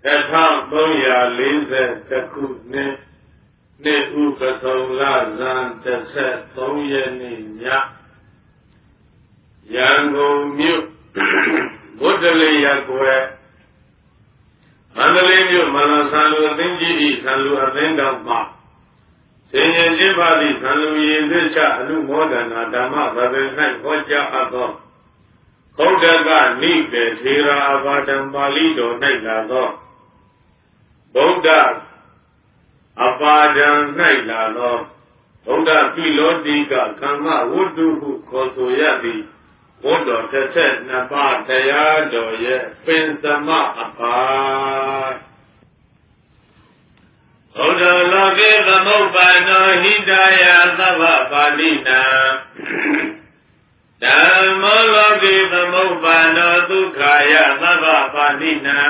1340ခုနှစ်နှစ်ဥပစုံလဇန်13ရက်နေ့ညရန်ကုန်မြို့ဘုဒ္ဓလေးရပ်ကွယ်မန္တလေးမြို့မနဆန်လူအသင်းကြီးဤဆန်လူအသင်းတော်မှာဆင်ញင်ကျင်းပသည့်ဆန်လူရည်စချအနုမောဒနာဓမ္မဗဗေ၌ဟောကြားအပ်သောဘုဒ္ဓကနိကေထေရအဘာဒံပါဠိတော်၌လာသောဗုဒ္ဓအပါဒံ၌လာသောဗုဒ္ဓပိလောတိကကမ္မဝတ္တုဟုခေါ်ဆိုရသည်ဘုဒ္ဓ32ပါးတရားတော်ရဲ့ပင်စမအပါဘုဒ္ဓလောကေသမုပ္ပါနောဟိတယသဗ္ဗပါဠိနံဓမ္မောလောကေသမုပ္ပါနောဒုက္ခယသဗ္ဗပါဠိနံ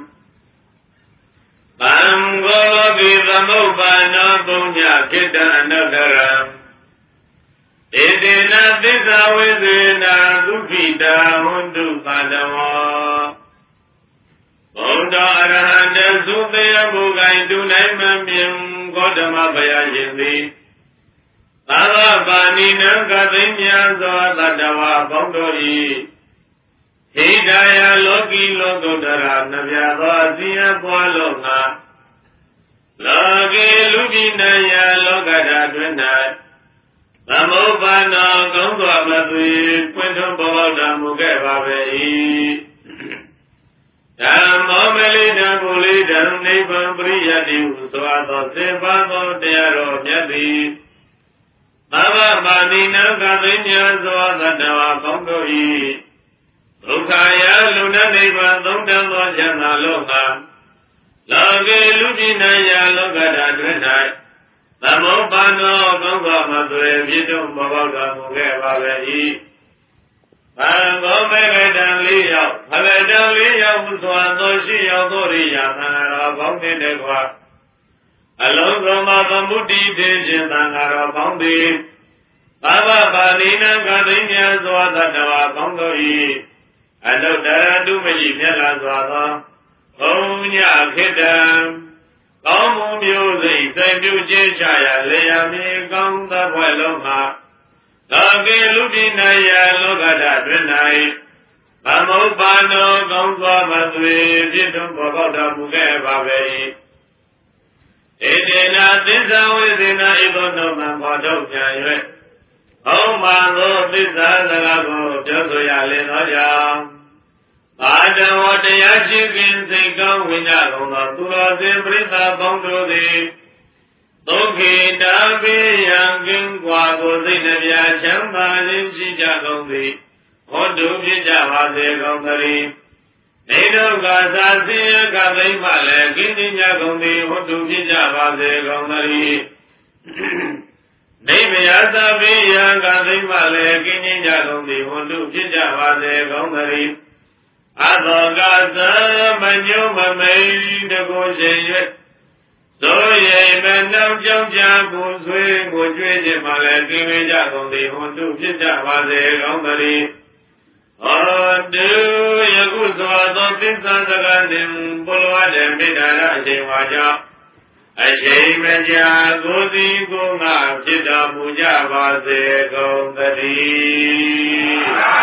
သံဃောလောကေသမုပ္ပါနောပုညခိတံအနတ္တရံဧတေနသစ္စာဝိသေနသုခိတာဟွန္တုပါဒဝောဘုဒ္ဓအရဟံတသုသေယဘုဂိုင်တုနိုင်မမြင်ဂေါတမဘယရှင်သည်သဗ္ဗပါဏိနံကသိမြတ်သောတတ္တဝါပေါင်းတို့၏ဟိတယလောကီလောကုတ္တရာနှပြသောအစီယပွားလုံးငါလောကေလူပိနယလောကဓာတွင်၌သမုပ္ပါနောကောင်းစွာမသွေပွင့်ထွန်းပေါ်ပေါက်တော်မူခဲ့ပါပေ၏ဓမ္မောမလိတံပုလိတံနိဗ္ဗာန်ပရိယတိဟုဆိုအပ်သောစေပါသောတရားတော်မြတ်သည်သဗ္ဗပါဏိနံကသိမြတ်သောသတ္တဝါကောင်းတို့၏ဒုက္ခယလူနနိဗ္ဗာန်သုံးတန်သောချမ်းသာလုံးငါလောကေလူပိနယလောကဓာတွင်၌သမုပ္ပါနောကောင်းစွာမသွေပြည့်စုံပေါ်ပေါက်တော်မူခဲ့ပါပေ၏။ဘာကောမေကတံ၄ယောက်ဖလတံ၄ယောက်မူစွာသောရှိရောက်သောရိယာသံဃာတော်ပေါင်းတဲ့ကွာအလုံးစုံသောသမုဒ္တိတေခြင်းသံဃာတော်ပေါင်းသည်သဗ္ဗပါဠိနံကသိမြတ်စွာသတ္တဝါပေါင်းတို့၏အနုတ္တရတုမရှိမြတ်လာစွာသောဘုံညခေတ္တံကောင်းမှုမျိုးစိတ်စိတ်ပြုခြင်းချရာလေယာမြေကောင်းသဘွယ်လုံးမှာလောကေလူပိနယလောကဓာတွင်၌သမုပ္ပါနောကောင်းစွာမသွေပြည့်စုံပေါ်ပေါက်တော်မူခဲ့ပါပေ၏ဧတေနသစ္စာဝိသေနဧသောနောမံပေါ်ထုတ်ပြန်၍ဟောမှန်သောသစ္စာစကားကိုပြောဆိုရလေသောကြောင့်အာတဝတရားရှိခင်စိတ်ကောင်းဝိညာဉ်ကုန်သောသူတော်စင်ပရိသတ်ပေါင်းတို့သည်ဒုက္ခိတာပိယံကင်းကွာကိုစိတ်နှပြချမ်းသာခြင်းရှိကြကုန်သည်ဟောတုဖြစ်ကြပါစေကုန်သတည်းနေဒုက္ခသာဆင်းရဲကသိမ့်မှလည်းကင်းခြင်းကြကုန်သည်ဟောတုဖြစ်ကြပါစေကုန်သတည်းနေမယသပိယံကသိမ့်မှလည်းကင်းခြင်းကြကုန်သည်ဟောတုဖြစ်ကြပါစေကုန်သတည်းအသောကသမညုမမိန်တကိုရှင်၍သောရိမနှောင်းကြောင့်ကြကိုဆွေးကိုကြွေးခြင်းမှလည်းကင်းဝေးကြကုန်သည်ဟွန်တုဖြစ်ကြပါစေကောင်းသတည်းဟောတုယခုစွာသောသစ္စာစကားနှင့်ဘုရားတဲ့မေတ္တာရအချိန်ဝါကြောင့်အချိန်မကြာကိုယ်စီကိုငါဖြစ်တော်မူကြပါစေကုန်သတည်း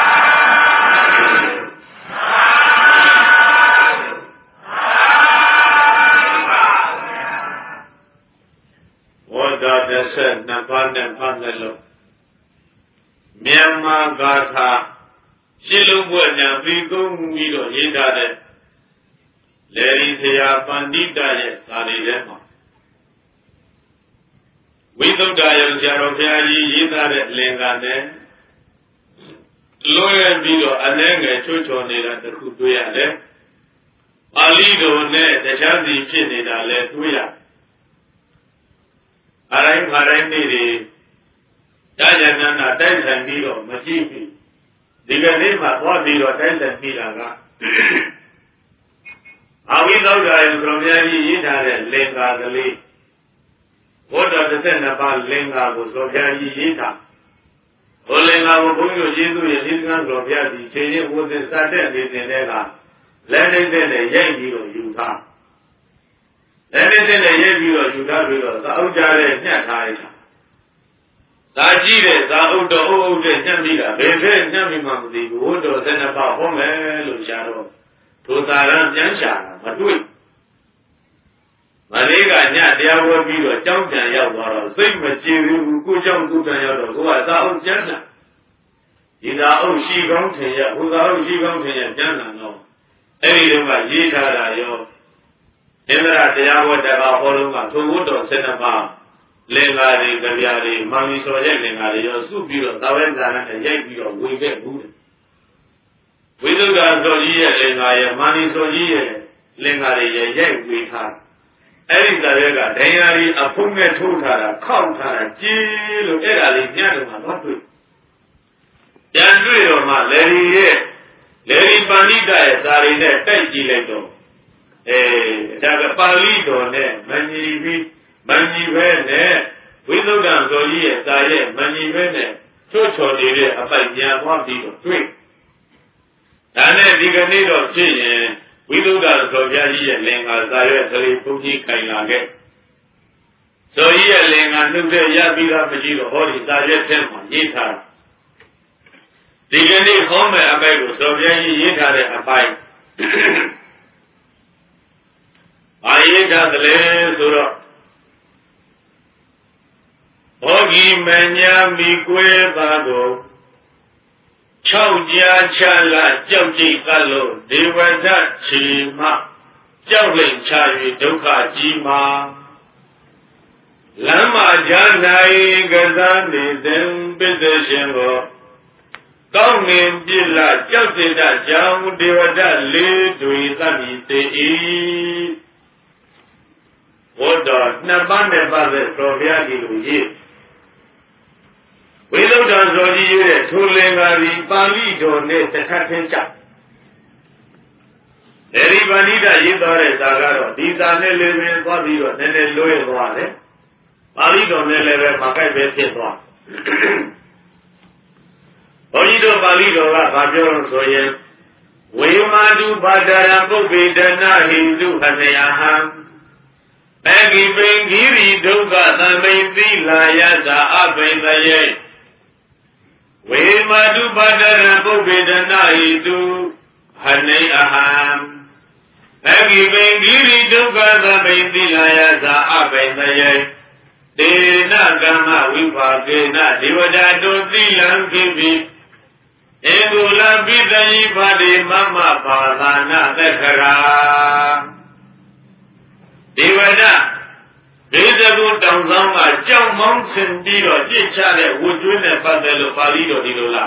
ဝတ္တ12ပါးနဲ့ပတ်သက်လို့မြန်မာဂါထာရှင်းလုံးပွဲညာပြီးကုန်ပြီးတော့ရေးထားတဲ့လေရီဆရာပန္တိတရဲ့စာရီထဲမှာဝိသုဒ္ဓယံဆရာတော်ဘုရားကြီးရေးထားတဲ့လင်္ကာနဲ့လွှဲပြီးတော့အနှဲငယ်ချွတ်ချော်နေတာတခုတွေ့ရတယ်။ပါဠိတော်နဲ့တရားစီဖြစ်နေတာလည်းတွေ့ရတယ်။အတိုင်းခါတိုင်းနေ့တွေကြာကြာနာနာတိုက်ဆိုင်ပြီးတော့မကြည့်ဘူးဒီကနေ့မှသွားပြီးတော့တိုက်ဆိုင်ပြီးတာကအဝိသုဒ္ဓယံဆိုမြတ်ကြီးရေးထားတဲ့လင်္ကာကလေးဘုဒ္ဓ12ပါးလင်္ကာကိုဆိုပြကြီးရေးထားဘုလင်္ကာကိုဘုန်းကြီးတို့ယေရှုရဲ့ဒီကံတော်ဘုရားကြီးချိန်ချင်းဝတ်သင်စတဲ့နေတင်တဲ့ကလက်နေတဲ့နဲ့ရိုက်ပြီးတော့ယူထားတဲ့ရဲ့ပြီးတော့ယူထားပြီးတော့သာအုပ်ကြတဲ့ညှက်ထားလိုက်တာသာကြည့်တဲ့သာအုပ်တော်အုပ်တဲ့ညှက်ပြီးတာဘယ်ဖက်ညှက်ပြီးမှမသိဘူးဝတ်တော်12ပါးဟောမယ်လို့ရှားတော့ထိုသာရန်ပြန်ရှာတာမတွေ့မလေးကညတရားဝဲပြီးတော့ကြောင်းပြန်ရောက်သွားတော့စိတ်မကြည်ဘူးကိုကြောင့်သူ့ပြန်ရောက်တော့ကိုကသာအုပ်ပြန်လာဒီသာအုပ်ရှိကောင်းထင်ရဟိုသာအုပ်ရှိကောင်းထင်ရပြန်လာတော့အဲ့ဒီတော့ကရေးထားတာရောဣန္ဒြတရားဝဲတရားဟောလုံးကထိုဝတ်တော်12ပါးလင်္ကာတွေကြပြာတွေမာမီစော်ရဲ့လင်္ကာတွေရောစုပြီးတော့သာဝဲဇာနဲ့ရိုက်ပြီးတော့ဝေခဲ့ဘူးတဲ့ဝိသုဒ္ဓသောကြီးရဲ့လင်္ကာရဲ့မာမီစော်ကြီးရဲ့လင်္ကာတွေရဲ့ရိုက်ဝေထားအဲ့ဒီဇာရဲကဒိုင်ယာရီအဖုံးနဲ့ထိုးထားတာခောက်ထားတာကြီးလို့အဲ့ဒါလေးညတော့မှတော့တွေ့ပြန်တွေ့တော့မှလေဒီပါဠိတရဲ့ဇာရီနဲ့တိုက်ကြည့်လိုက်တော့ဒါကပါဠိတော်နဲ့မညီပြီးမညီပဲနဲ့ဝိသုဒ္ဓံဇော်ကြီးရဲ့ဇာရဲ့မညီပဲနဲ့ချွတ်ချော်နေတဲ့အပိုက်ပြန်သွားပြီးတော့တွေ့ဒါနဲ့ဒီကနေ့တော့ဖြစ်ရင်ဝိသုဒ္ဓံဇော်ကြီးရဲ့လင်္ကာဇာရဲ့သလေးဘုန်းကြီးခိုင်လာခဲ့ဇော်ကြီးရဲ့လင်္ကာနှုတ်တဲ့ရပြီးတော့မရှိတော့ဟောဒီဇာရဲ့ထဲမှာရေးထားဒီကနေ့ဟောမဲ့အပိုက်ကိုဇော်ကြီးရေးထားတဲ့အပိုက်ဘာရေးထားသလဲဆိုတော့ဘောဂီမညာမိကွဲပါကို6ကြာချလာကြောက်ကြိတ်ကလို့ဒေဝဒချီမကြောက်လိမ်ချ၍ဒုက္ခကြီးမှာလမ်းမှာကြားနိုင်ကစားနေစဉ်ပစ္စရှင်ကိုကောင်းငင်ပြစ်လာကြောက်စေတကြောင့်ဒေဝဒလေးတွေသတ်ပြီးတေ၏ဘုဒ္ဓနှစ်ပါးနဲ့ပါတဲ့သောဗျာကြီးလိုရေးဝိသုဒ္ဓံဇော်ကြီးရေးတဲ့ထိုလင်္ကာရီပါဠိတော်နဲ့တစ်ခါထင်းချအဲဒီပါဠိတရေးသွားတဲ့ဇာကတော့ဒီဇာနဲ့လည်းပဲသွားပြီးတော့နည်းနည်းလွဲသွားတယ်ပါဠိတော်နဲ့လည်းပဲမကိုက်ပဲဖြစ်သွားဘုန်းကြီးတို့ပါဠိတော်ကဘာပြောလို့ဆိုရင်ဝေမာတုဘာဒရံပုပ္ပေဒနာဟိတုဟနယဟံအဂိပိင္ဂိရိဒုက္ခသံမိသီလာယသအဘိသယေဝေမာတုဘာဒရံပုပ္ပေဒနာဟိတုဟနိအဟံအဂိပိင္ဂိရိဒုက္ခသံမိသီလာယသအဘိသယေတေနကမ္မဝိပါကေနဒေဝဒတုသီလံခိပိဧကုလပိတယိပါတိမမပါဠာနသက္ခရာဒေဝဒဒေသကုတောင်ဆောင်ကကြောက်မောင်းဆင်ပြီးတော့ပြစ်ချတဲ့ဝတ်ကျွေးနဲ့ပတ်သက်လို့ပါဠိတော်ဒီလိုလား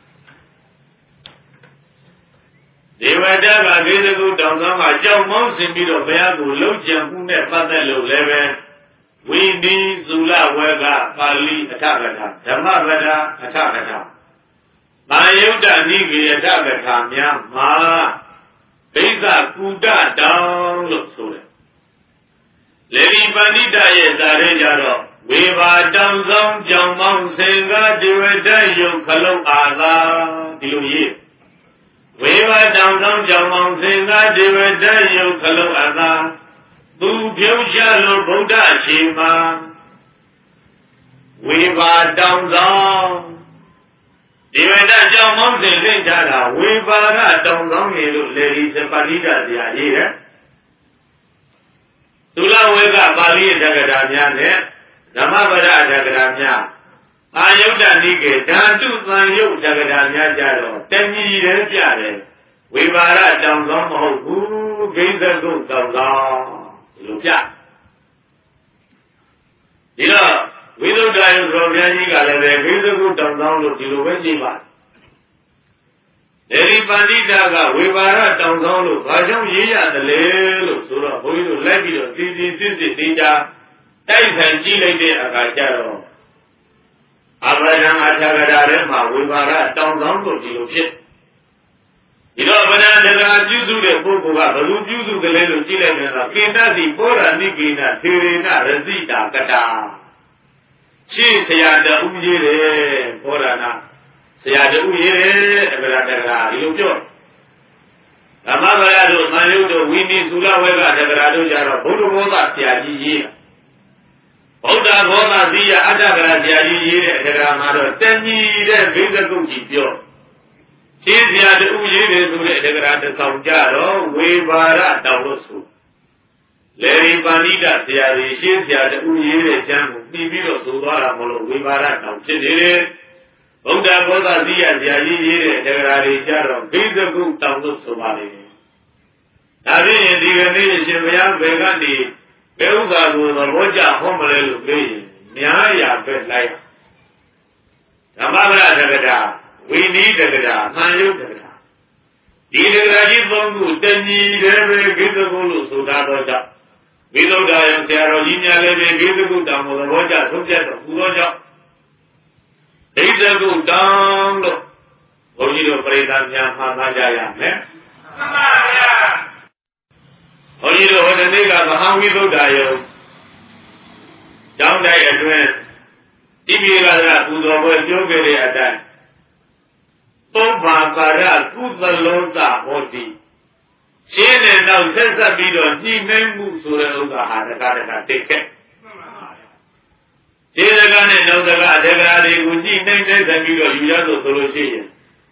ဒေဝဒကဒေသကုတောင်ဆောင်ကကြောက်မောင်းဆင်ပြီးတော့ဘုရားကိုလှုပ်ကြံမှုနဲ့ပတ်သက်လို့လည်းပဲဝိတိသုလဝေကပါဠိအထကထာဓမ္မပဒအထကထာမာယုဒ္ဓနိကေယထကထာများမှာဘိသကုတတောင်လို့ဆိုတယ်လေဒီပဏိတရဲ့ဇာရဲကြတော့ဝေဘာတောင်ဆောင်ကြောင်မောင်းစင်ကားဒေဝဒယုတ်ခလုံးအာသာဒီလိုရေးဝေဘာတောင်ဆောင်ကြောင်မောင်းစင်ကားဒေဝဒယုတ်ခလုံးအာသာသူပြုံးချလို့ဗုဒ္ဓအချိန်မှာဝေဘာတောင်ဆောင်ဒေဝဒကြောင်မောင်းစင်လင့်ချတာဝေဘာကတောင်ဆောင်ရေလို့လေဒီစပဏိတတရားရေးတယ်သုလဝေကပါဠိအထကထာများနဲ့ဓမ္မပဒအထကထာများအာယုဒ္ဓနိကေဓာတုသံယုတ်အထကထာများကြတော့တဏှီတယ်ပြတယ်ဝိပါရတောင်ဆောင်မဟုတ်ဘူးဂိဉ္စကုတောင်ဆောင်လို့ပြဒီတော့ဝိသုဒ္ဓယုသောဘုရားကြီးကလည်းပဲဂိဉ္စကုတောင်ဆောင်လို့ဒီလိုပဲကြည့်ပါဒီပန္တိတာကဝေဘာရတောင်ဆောင်လို့ဘာကြောင့်ရေးရတယ်လဲလို့ဆိုတော့ဘုန်းကြီးတို့လိုက်ပြီးတော့စီစီစစ်စစ်သိကြတိုက်ဆိုင်ကြည့်လိုက်တဲ့အခါကျတော့အဘဒံအထကရာထဲမှာဝေဘာရတောင်ဆောင်လို့ဒီလိုဖြစ်ဒီတော့ဗဒံတရားပြုစုတဲ့ပုဂ္ဂိုလ်ကဘယ်လိုပြုစုကြလဲလို့ကြည့်လိုက်ရင်တော့ကိတ္တတိပောရဏိကိနသေရေနရဇိတာကတာရှင်းဆရာတူကြီးတယ်ပောရဏဆရာတူရေးအဗရာတရာဒီလိုပြောဓမ္မဗရတို့သံယုတ်တို့ဝိနည်းသုလဝေကတက္ကရာတို့ကြတော့ဘုဒ္ဓဘောဓဆရာကြီးရေးတာဗုဒ္ဓဘောဓသီယအတ္တကရာဆရာကြီးရေးတဲ့တက္ကရာမှာတော့တဏှီတဲ့ဘိက္ခကုတ်ကြီးပြောရှင်းဆရာတူရေးတယ်ဆိုတဲ့တက္ကရာတစ်ဆောင်ကြတော့ဝေဘာရတောင်လို့ဆိုလေရိပါဏိတဆရာကြီးရှင်းဆရာတူရေးတဲ့ကျမ်းကိုပြီးပြီးတော့ဆိုသွားတာမလို့ဝေဘာရတောင်ဖြစ်နေတယ်ဗုဒ္ဓဘောဓသီယဆရာကြီးရေးတဲ့တက္ကရာတွေကြတော့ဘိက္ခကုတ်တောင်လို့ဆိုပါလေဒါဖြင့်ဒီကနေ့ရှင်ဘုရားဘယ်ကနေဘယ်ဥစ္စာကိုသဘောကျဟောမလဲလို့ပြောရင်များရာပဲလိုက်ဓမ္မဗရတက္ကရာဝိနည်းတက္ကရာသံယုတ်တက္ကရာဒီတက္ကရာကြီးသုံးခုတဏှီတယ်ပဲဘိက္ခကုတ်လို့ဆိုတာတော့ကြောင့်ဝိသုဒ္ဓယံဆရာတော်ကြီးများလည်းပဲဘိက္ခကုတ်တောင်ကိုသဘောကျဆုံးဖြတ်တော်မူသောကြောင့်ဘိက္ခကုတ်တောင်လို့ဘုန်းကြီးတို့ပရိသတ်များမှားသားကြရမယ်မှန်ပါဗျာဘုန်းကြီးတို့ဟိုတနေ့ကမဟာဝိသုဒ္ဓယံကျောင်းတိုင်းအတွင်းတိပိကရပူဇော်ပွဲပြုခဲ့တဲ့အတိုင်းသုံးပါးကာရကုသလောစဟောတိရှင်းတဲ့နောက်ဆက်ဆက်ပြီးတော့ညှိနှိမ့်မှုဆိုတဲ့ဥစ္စာဟာတက္ကရာတိတ်ခဲ့ရှင်းတဲ့ကနဲ့နောက်တက္ကရာတွေကိုညှိနှိမ့်တဲ့ဆက်ပြီးတော့ယူရဆိုလို့ရှိရင်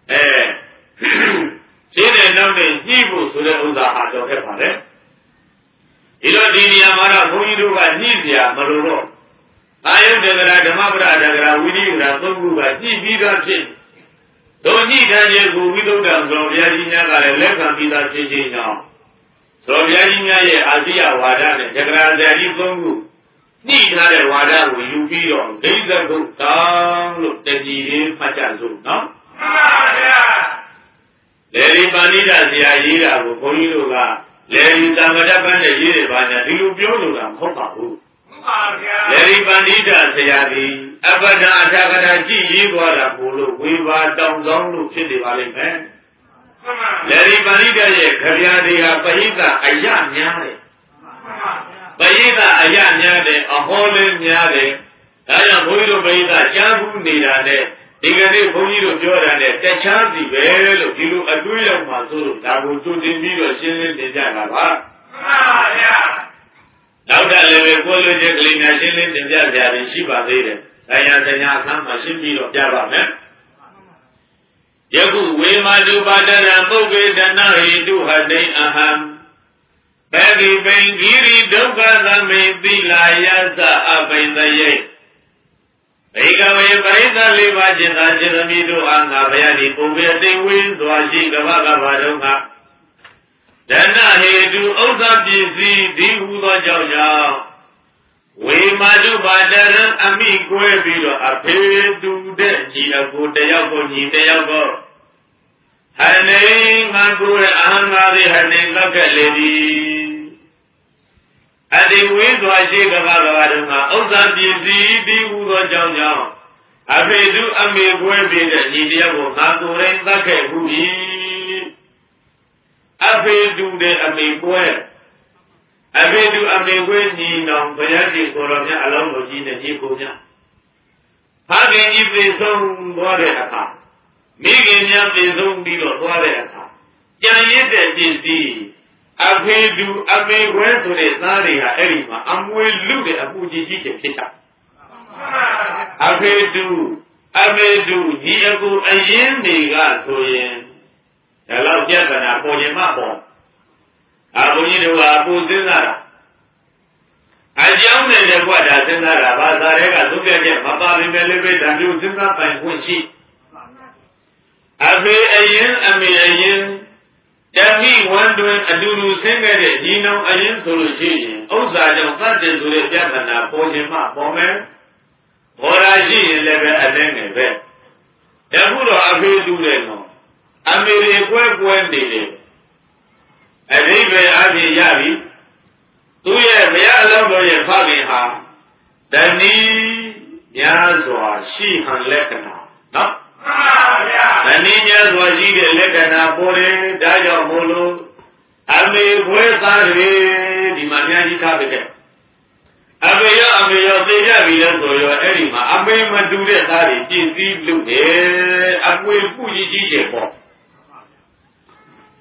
ရှင်းတဲ့နောက်နဲ့ညှိဖို့ဆိုတဲ့ဥစ္စာဟာတော့ခဲ့ပါလေဒီလိုဒီနေရာမှာတော့ဘုန်းကြီးတို့ကညှိเสียမလို့တော့အာယုတ္တကရာဓမ္မပရတက္ကရာဝိနည်းကရာသုံးခုကညှိပြီးသားဖြစ်တို့ညှိတဲ့ခြင်းကိုဝိသုဒ္ဓံဆိုဘုရားကြီးများကလည်းလက်ခံပြီးသားဖြစ်ခြင်းကြောင့်ဆိုဘုရားကြီးများရဲ့အာဇိယဝါဒနဲ့တက္ကရာဇာတိသုံးခုညှိထားတဲ့ဝါဒကိုယူပြီးတော့ဒိဋ္ဌကုတ်တောင်းလို့တဏှီရင်းမှတ်ကြစို့နော်မှန်ပါဗျာလေဒီပါဏိတဆရာရေးတာကိုဘုန်းကြီးတို့ကလေဒီသမထပန်းနဲ့ရေးတယ်ပါညာဒီလိုပြောလို့တာမဟုတ်ပါဘူးမှန်ပါဗျာလေဒီပါဏိတဆရာဒီအပဒအထာကထာကြည့်ရေးသွားတာပို့လို့ဝေဘာတောင်ဆောင်လို့ဖြစ်နေပါလိမ့်မယ်မှန်ပါလေဒီပါဏိတရဲ့ခဗျာတွေဟာပဟိတအယများတယ်မှန်ပါဗျာပဟိတအယများတယ်အဟောလည်းများတယ်ဒါကြောင့်ဘုန်းကြီးတို့ပဟိတကြားဘူးနေတာနဲ့ဒီကနေ့ဘုန်းကြီးတို့ပြောတာနဲ့တခြားစီပဲလို့ဒီလိုအတွေးရောက်မှဆိုလို့ဒါကိုကြိုတင်ပြီးတော့ရှင်းလင်းတင်ပြတာပါမှန်ပါဗျာနောက်ထပ်လည်းပဲကိုယ်လိုချက်ကလေးများရှင်းလင်းတင်ပြကြရရှိပါသေးတယ်ဆရာဆရာအခန်းမှာရှင်းပြီးတော့ပြပါမယ်ယခုဝေမာတုပါဒရံပုဂ္ဂေတနာဟိတုဟတိအဟံဘေဒီပိန်ဂိရိဒုက္ခသမေတိလာယသအပိန်တယေဘေကဝေပရိသတ်လေးပါးจิตသာจิตသမီးတို့အားငါဘုရားဒီပုံပြတိတ်ဝင်းစွာရှိကမ္ဘာကဘာတော့ကဒဏဟေတုဥစ္စာပစ္စည်းဒီဟူသောကြောင့်ကြောင့်ဝေမာတုပါဒရံအမိကွဲပြီးတော့အဖေတူတဲ့ညီအကိုတယောက်ကိုညီတယောက်ကိုဟနေငါကိုယ်အဟံငါသည်ဟနေလက်ကလေးသည်အတိဝိသွာရှိကဘာကဘာတို့ကဥစ္စာပစ္စည်းဒီဟူသောကြောင့်ကြောင့်အဖေတူအမေကွဲပြီးတဲ့ညီတယောက်ကိုငါကိုယ်ရင်သတ်ခဲ့ဘူး၏အဖေတူတဲ့အမေကွဲအဖေတူအမေကွဲညီနောင်ဘုရားရှင်ကိုယ်တော်မြတ်အလုံးတော်ကြီးနဲ့ညီကိုမြတ်ဖခင်ကြီးပြေဆုံးသွားတဲ့အခါမိခင်များပြေဆုံးပြီးတော့သွားတဲ့အခါကြံရစ်တဲ့ပစ္စည်းအဖေတူအမေကွဲဆိုတဲ့သားတွေဟာအဲ့ဒီမှာအမွေလူတဲ့အပူကြီးကြီးဖြစ်တာအဖေတူအမေတူညီအကူအရင်တွေကဆိုရင်ဒါတော့ပြဿနာပေါ်ရင်မှပေါ်ဘုန်းကြီးတို့ကအပူစဉ်းစားတာအကြောင်းနဲ့တကွတာစဉ်းစားတာဘာသာတွေကသုပြချက်မပါပေမဲ့လည်းပဲဒါမျိုးစဉ်းစားပိုင်ခွင့်ရှိအဖေအရင်အမေအရင်တမိဝန်တွင်အတူတူဆင်းခဲ့တဲ့ညီနောင်အရင်ဆိုလို့ရှိရင်ဥစ္စာကြောင့်သတ်တယ်ဆိုတဲ့ပြဿနာပေါ်ရင်မှပေါ်မယ်ပေါ်လာရှိရင်လည်းပဲအလဲငယ်ပဲတခုတော့အဖေတူတယ်နော်အမေတွေကွဲကွဲနေတယ်အဓိပ္ပာယ်အပြင်ရပြီသူရဲ့ဘုရားအလောင်းတော်ရဲ့ဖခင်ဟာတဏှီများစွာရှိဟန်လက္ခဏာနော်မှန်ပါဗျာတဏှီများစွာရှိတဲ့လက္ခဏာပေါ်တယ်ဒါကြောင့်မို့လို့အမေခွဲသားတွေဒီမှာအများကြီးထားခဲ့အမေရောအမေရောသိကြပြီလဲဆိုရောအဲ့ဒီမှာအမေမတူတဲ့သားတွေပြည့်စည်လို့တယ်အကွေပူကြီးကြီးတယ်ပေါ့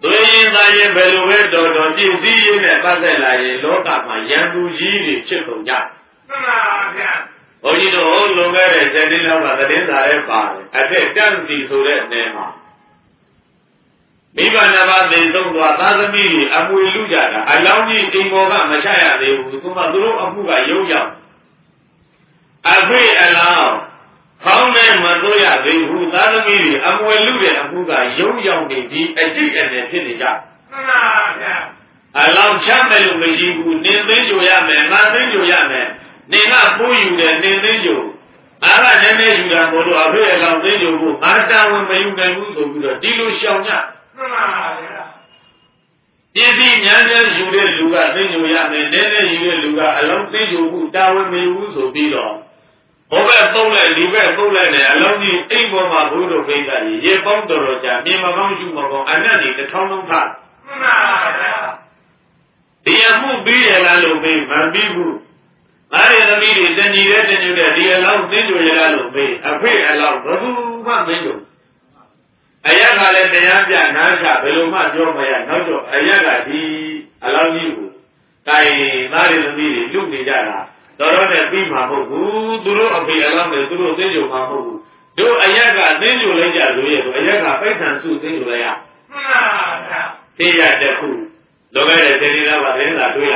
သွေးရင်သားရင်ဘယ်လိုပဲတော်တော်ပြည့်စည်ရင်းနဲ့ပတ်သက်လာရင်လောကမှာရန်သူကြီးတွေဖြစ်ကုန်ကြမှန်ပါဗျာဘုန်းကြီးတို့လွန်ခဲ့တဲ့7 နှစ်လောက်ကသတင်းစာထဲပါတယ်အထက်တန့်စီဆိုတဲ့နေမှာမိဘနှစ်ပါးသိဆုံးသွားသားသမီးတွေအမွေလူကြတာအလောင်းကြီးအိမ်ပေါ်ကမချရသေးဘူးသူကသူတို့အမှုကရုံးရောက်အဖေအလောင်းခေါင်းနဲ့မသွေးရသေးဘူးသားသမီးတွေအမွေလူတဲ့အမှုကရုံးရောက်နေပြီးအကျိတ်အနေဖြစ်နေကြမှန်ပါဗျာအလောင်းချမ်းမယ်လို့မရှိဘူးနင်းသိမ်းကြရမယ်ငါသိမ်းကြရမယ်နင်ကပိုးယူတယ်နင်းသိမ်းကြအားကနည်းနည်းယူတာမို့လို့အဖေအလောင်းသိမ်းကြဖို့ငါတာဝန်မယူနိုင်ဘူးဆိုပြီးတော့ဒီလိုရှောင်ကြမှန်ပါဗျာပြည့်စည်ဉာဏ်နဲ့ယူတဲ့လူကသိဉ္ဇူရမယ်နည်းနည်းယူတဲ့လူကအလုံးသိဉ္ဇူမှုတာဝန်မယူဘူးဆိုပြီးတော့ဘုဘက်ပုံးလိုက်ဒီဘက်ပုံးလိုက်နဲ့အလုံးကြီးအိမ်ပေါ်မှာဘုရားပိဋကကြီးရေပေါင်းတော်ကြာမြင်မကောင်းယူမကောင်းအနက်ကြီးတစ်ထောင်လုံးထားမှန်ပါဗျာဒီအမှုပြီးရလားလို့မေးမပြီးဘူးငါးရသမီးတွေတဏီတဲ့ဒီအလောင်းသိဉ္ဇူရလားလို့မေးအဖေအလောင်းဘယ်သူမှမင်းတို့အရက်ကလည်းတရားပြနားချဘယ်လိုမှပြောမရနောက်တော့အရက်ကဒီအလောင်းကြီးကိုတိုင်သားရသမီးတွေလူနေကြတာတော်တော်နဲ့ပြီးမှာမဟုတ်ဘူးသူတို့အဖေအလောင်းတွေသူတို့သိဉ္ဇူမှာမဟုတ်ဘူးတို့အရက်ကသိဉ္ဇူလိုက်ကြဆိုရဲ့အရက်ကပိဋ္ဌံစုသိဉ္ဇူလိုက်ရမှန်ပါဗျာသိရတဲ့ခုလောကရဲ့တဏှာပါသတင်းလာတွေ့ရ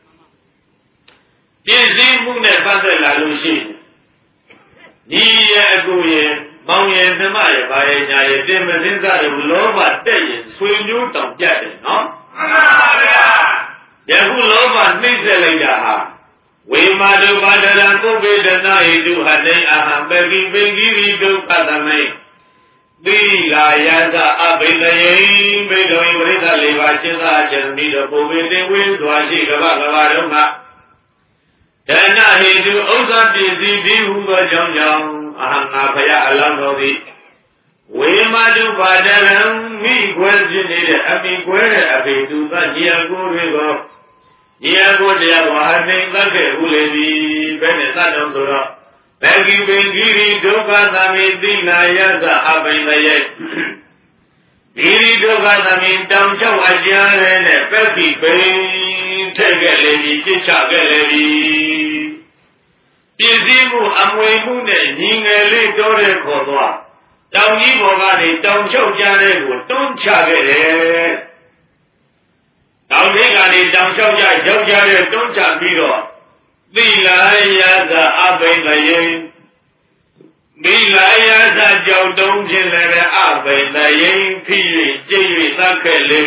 ပြည့်စည်မှုနဲ့ပတ်သက်လာလို့ရှိရင်ညီရဲ့အကူရဲ့မောင်ရဲ့ဓမ္မရဲ့ဘာရဲ့ညာရဲ့တင်မစင်းစားတဲ့လောဘတက်ရင်ဆွေမျိုးတောင်ပြတ်တယ်နော်မှန်ပါဗျာယခုလောဘနှိမ့်ဆက်လိုက်တာဟာဝေမာတုပါဒရံပုဗ္ဗေဒနာဟိတုဟတိအဟံပကိပိကိရိဒုက္ခသမိသီလာယသအဘိဓယေဘိဓဝိဝိသလေးပါးရှင်းသာခြင်းမိတော့ပုဗ္ဗေတေဝေစွာရှိကဗ္ဗကဗ္ဗတုံကဒနာဟိတုဥစ္စာပစ္စည်းဒီဟုသောကြောင့်ကြောင့်အဟံငါဖယအလောင်းတော်သည်ဝေမတုပါဒရံမိခွဲဖြစ်နေတဲ့အမိခွဲတဲ့အဖေသူကညီအကိုတွေကိုညီအကိုတရားဝါနှိမ်သက်ခဲ့ဟုလေသည်ဘယ်နဲ့သတ်တော်ဆိုတော့ဘဂိပင်ဂိရိဒုက္ခသမိတိနာယသအပိနယေဂိရိဒုက္ခသမိတောင်ချောက်အကျမ်းရဲနဲ့ပက္ခိပင်ထက်ခဲ့လေပြီပြစ်ချခဲ့လေပြီပြည့်စည်မှုအမွေမှုနဲ့ညီငယ်လေးတော်တဲ့ခေါ်သွားတောင်ကြီးဘော်ကနေတောင်ချောက်ကြားတဲ့ကိုတွန်းချခဲ့တယ်တောင်ကြီးကနေတောင်ချောက်ကြားရောက်ကြတဲ့တွန်းချပြီးတော့သီလာယသအပိနယေသီလာယသကြောင့်တုံးခြင်းလည်းအပိနယေဖြစ်၍ကျင့်၍သတ်ခဲ့လေ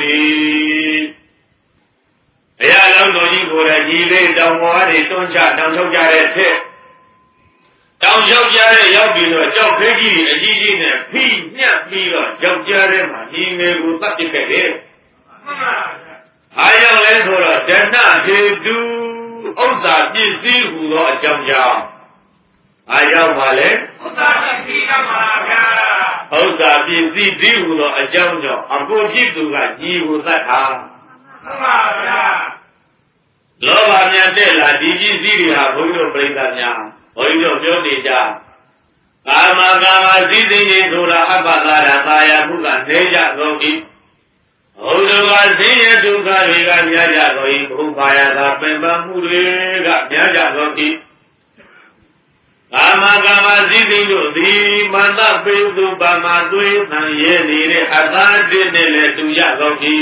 ဘုရားလုံးတော်ကြီးကိုယ်တိုင်ကြီးလေးတောင်ပေါ်ကနေတွန်းချတောင်ချောက်ကြားတဲ့ထက်တောင်လျှောက်ကြားတဲ့ရောက်ပြီးတော့ကြောက်ခဲကြီးအကြီးကြီးနဲ့ဖိညှက်ပြီးတော့ကြောက်ကြားထဲမှာညီငယ်ကိုတတ်ပစ်ခဲ့တယ်မှန်ပါဗျာအားရောက်လဲဆိုတော့ဒဏဟေတုဥစ္စာပစ္စည်းဟူသောအကြောင်းကြောင့်အားရောက်ပါလေဥစ္စာပစ္စည်းကမှာဗျာဥစ္စာပစ္စည်းဒီဟူသောအကြောင်းကြောင့်အကိုဖြစ်သူကညီကိုသတ်တာမှန်ပါဗျာလောဘများတဲ့လာဒီပစ္စည်းတွေဟာဘုရားပြိဿများဘုန်းကြီးတို့ပြောနေကြကာမစည်းစိမ်ကြီးဆိုတာအပ္ပဒါရသာယာမှုကနေကြကုန်၏ဘုဒ္ဓကဆင်းရဲဒုက္ခတွေကများကြကုန်၏ဘုဘာယသာပင်ပန်းမှုတွေကများကြကုန်၏ကာမစည်းစိမ်တို့သည်မန္တပေသူပါမသွေးသံရဲနေတဲ့အသာတစ်နဲ့လည်းတူကြကုန်၏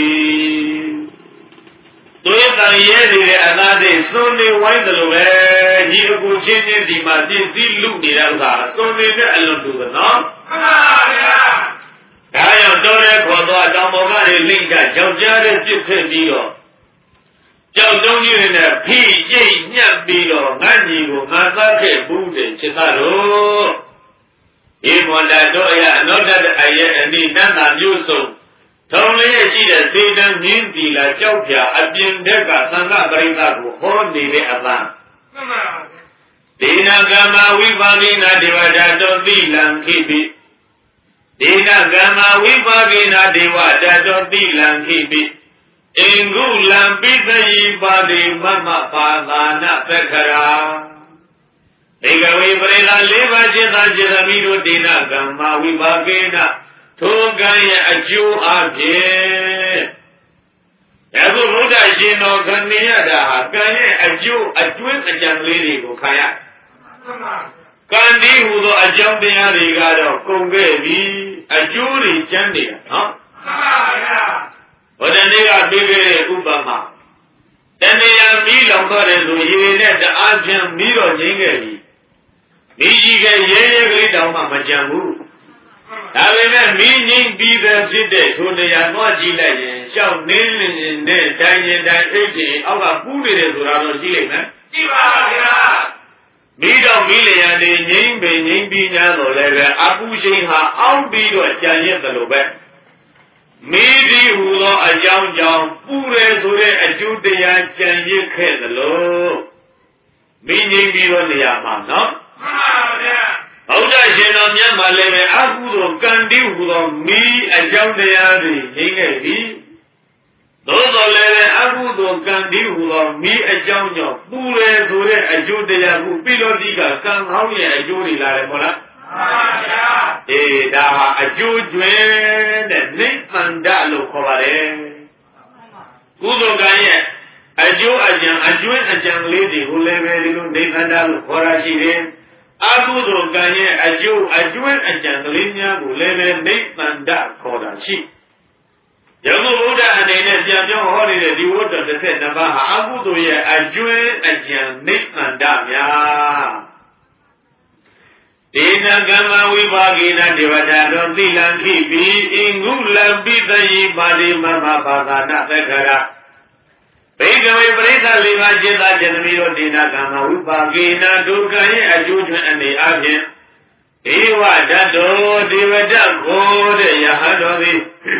သွေးတန်ရဲနေတဲ့အသားတွေစွန်းနေဝိုင်းတယ်လို့ပဲညီအကိုချင်းချင်းဒီမှာပြည့်စည်လူနေတဲ့ဥစ္စာစွန်းနေတဲ့အလွန်တူတယ်နော်မှန်ပါဗျာဒါကြောင့်တော်ရဲခေါ်တော့တောင်ပေါ်ကနေလိမ့်ချကြောက်ကြားတဲ့ပြစ်ခဲ့ပြီးတော့ကြောက်တုံးကြီးနဲ့ဖိကျိတ်ညှပ်ပြီးတော့ငါညီကိုငါသတ်ခဲ့ဘူးတဲ့ချစ်သားတို့ဒီမော်လာတော့အနောတတအရဲ့အနိတန်တာမျိုးစုံထုံလေးရှိတဲ့သေတံမြင်းတီလာကြောက်ပြအပြင်တက်ကသံဃပရိသတ်ကိုဟောနေတဲ့အပန်းမှန်ပါဗျာဒေနကမ္မဝိပါကိနာဒေဝတာတောတိလံခိပိဒေနကမ္မဝိပါကိနာဒေဝတာတောတိလံခိပိအင်္ဂုလံပိသယိပါတိမမပါသာနာပက္ခရာဧကဝေပရိသ၄ပါးจิตာจิตမိတို့ဒေနကမ္မဝိပါကိနာထိုကံရဲ့အကျိုးအဖြစ်အခုဘုရားရှင်တော်ခဏရတာဟာကံရဲ့အကျိုးအတွင်းအကြံလေးတွေကိုခံရကံဒီဟူသောအကြောင်းတရားတွေကတော့ကုန်ခဲ့ပြီအကျိုးတွေကျန်နေတာနော်ဘုရားနေ့ကပြီးခဲ့တဲ့ဥပမာတဏှာမီးလောင်တော့တယ်ဆိုရေနဲ့တအားဖြင့်မီးတော့ငြိမ်းခဲ့ပြီမိကြီးကရဲရဲကလေးတောင်မှမကြံဘူးဒါပေမဲ့မီးငြိမ်းပြီးတဲ့ဖြစ်တဲ့ထိုတရားတော့ကြည့်လိုက်ရင်ရှောက်နေနေတဲ့တိုင်းရင်တိုင်းအိတ်ချင်အောက်ကပူးနေတယ်ဆိုတာတော့ကြည့်လိုက်မယ်ကြည့်ပါဗျာမိတော့မိလျာနေငြိမ်းပင်ငြိမ်းပြီးညာတော့လည်းပဲအပူချိန်ဟာအောင်းပြီးတော့ကြံရတယ်လို့ပဲမိဒီဟူသောအကြောင်းကြောင့်ပူတယ်ဆိုတဲ့အကျိုးတရားကြံရစ်ခဲ့သလိုမိငြိမ်းပြီးတော့နေရာမှာနော်မှန်ပါဗျာဘုရားရှင်တော်မြတ်မှာလည်းပဲအကုသိုလ်ကံတိဟူသောမိအကြောင်းတရားတွေငြိမ်းခဲ့ပြီသို့တော်လည်းပဲအကုသိုလ်ကံတိဟူသောမိအကြောင်းကြောင့်ပူတယ်ဆိုတဲ့အကျိုးတရားကိုပြီးတော့ဒီကကံဟောင်းရဲ့အကျိုးတွေလာတယ်မဟုတ်လားမှန်ပါဗျာဒါဟာအကျိုးကျွဲတဲ့နိဗ္ဗာန်လို့ခေါ်ပါတယ်ကုသိုလ်ကံရဲ့အကျိုးအကြံအကျွင်းအကြံလေးတွေကိုလည်းပဲဒီလိုနိဗ္ဗာန်လို့ခေါ်ရရှိတယ်အကုသိုလ်ကံရဲ့အကျိုးအကျွင်းအကြံကလေးများကိုလည်းပဲနိဗ္ဗာန်ခေါ်တာရှိယခုဘုရားအနေနဲ့ပြန်ပြောဟောနေတဲ့ဒီဝတ္တ32ပါးဟာအကုသိုလ်ရဲ့အကျွင်းအကြံနိဗ္ဗာန်များဒေနကမ္မဝိပါကိနဒေဝတာတော်သီလံခိပိအင်္ဂုလံပိသယိပါတိမမဘာဂနာသက္ခရာဘိကဝေပရိသလေးပါးจิตသားခြင်းသမီးတို့ဒေနကမ္မဝိပါကိနဒုက္ခရဲ့အကျိုးကျွမ်းအနေအချင်းဧဝဓတ္တောဒေဝတကိုတဲ့ယဟန်တော်သည်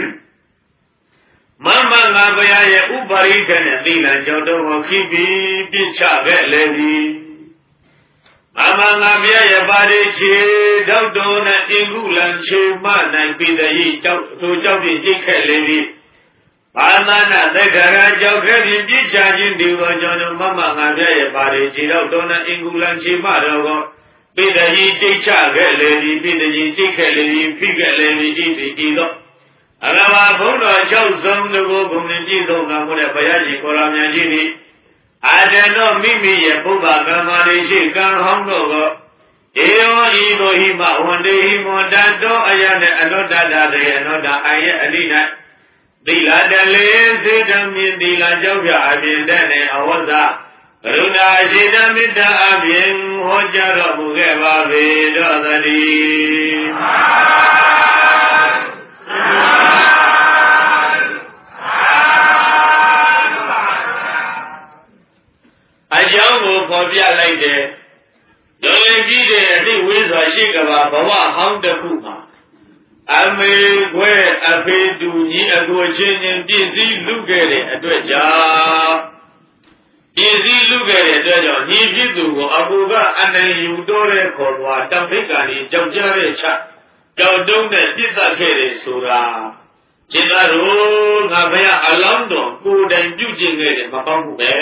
မမငါဘုရားရဲ့ဥပါရိကနဲ့သီလံကြောင့်တော်ကိုခိပိပြစ်ချခဲ့လေသည်မမငါဘုရားရဲ့ပါရိချေတောက်တော်နဲ့အင်္ဂုလံခြေမနိုင်ပိတယိကြောက်သူကြောက်ပြစ်ကြိတ်ခဲ့လေသည်ဘာသာနာသက္ကရာကြောက်ခဲ့ပြီးပြစ်ချခြင်းဒီသောကြောင့်မမငါဘုရားရဲ့ပါရိချေတောက်တော်နဲ့အင်္ဂုလံခြေမတော်ကိုပိတယိကြိတ်ချခဲ့လေသည်ပိတယိကြိတ်ခဲ့လေသည်ဖိခဲ့လေသည်ဤသောအရမဘုံတော်6ဆုံးတကူဘုံနဲ့ပြည့်စုံတော်မူတဲ့ဘုရားရှင်ကိုရမြတ်ကြီးသည်အာတန်တော်မိမိရဲ့ဘုရားကမ္မာရိရှိကံဟောင်းတို့ကိုဧယောဤသို့ဟိမဝန္တေဟိမွန်တတောအယနဲ့အနောတတတေအနောတအာရဲ့အလိ၌သီလတလေစေတမြင်သီလကြောင့်ပြအပြင်တဲ့နဲ့အဝဇ္ဇကရုဏာရှိတမေတ္တာအပြင်ဟောကြားတော်မူခဲ့ပါပေတော်သတည်းအကြောင်းကိုပေါ်ပြလိုက်တယ်။လွန်ကြီးတဲ့အတိဝိစွာရှိကဘာဘဝဟောင်းတစ်ခုမှာအမေခွဲအဖေတူညီအကိုချင်းချင်းပြည့်စည်လူခဲ့တဲ့အတွက်ကြောင့်ပြည့်စည်လူခဲ့တဲ့အတွက်ကြောင့်ညီဖြစ်သူကိုအကူကအနိုင်ယူတော့တဲ့ခေါ်သွားတောင်ထိပ်ကနေကြောက်ကြတဲ့ချက်ကြောက်တုံးနဲ့ပြစ်သက်ခဲ့တယ်ဆိုတာจิตတော်ငါဘုရားအလောင်းတော်ကိုယ်တိုင်ပြုကျင့်ခဲ့တယ်မကောင်းဘူးပဲ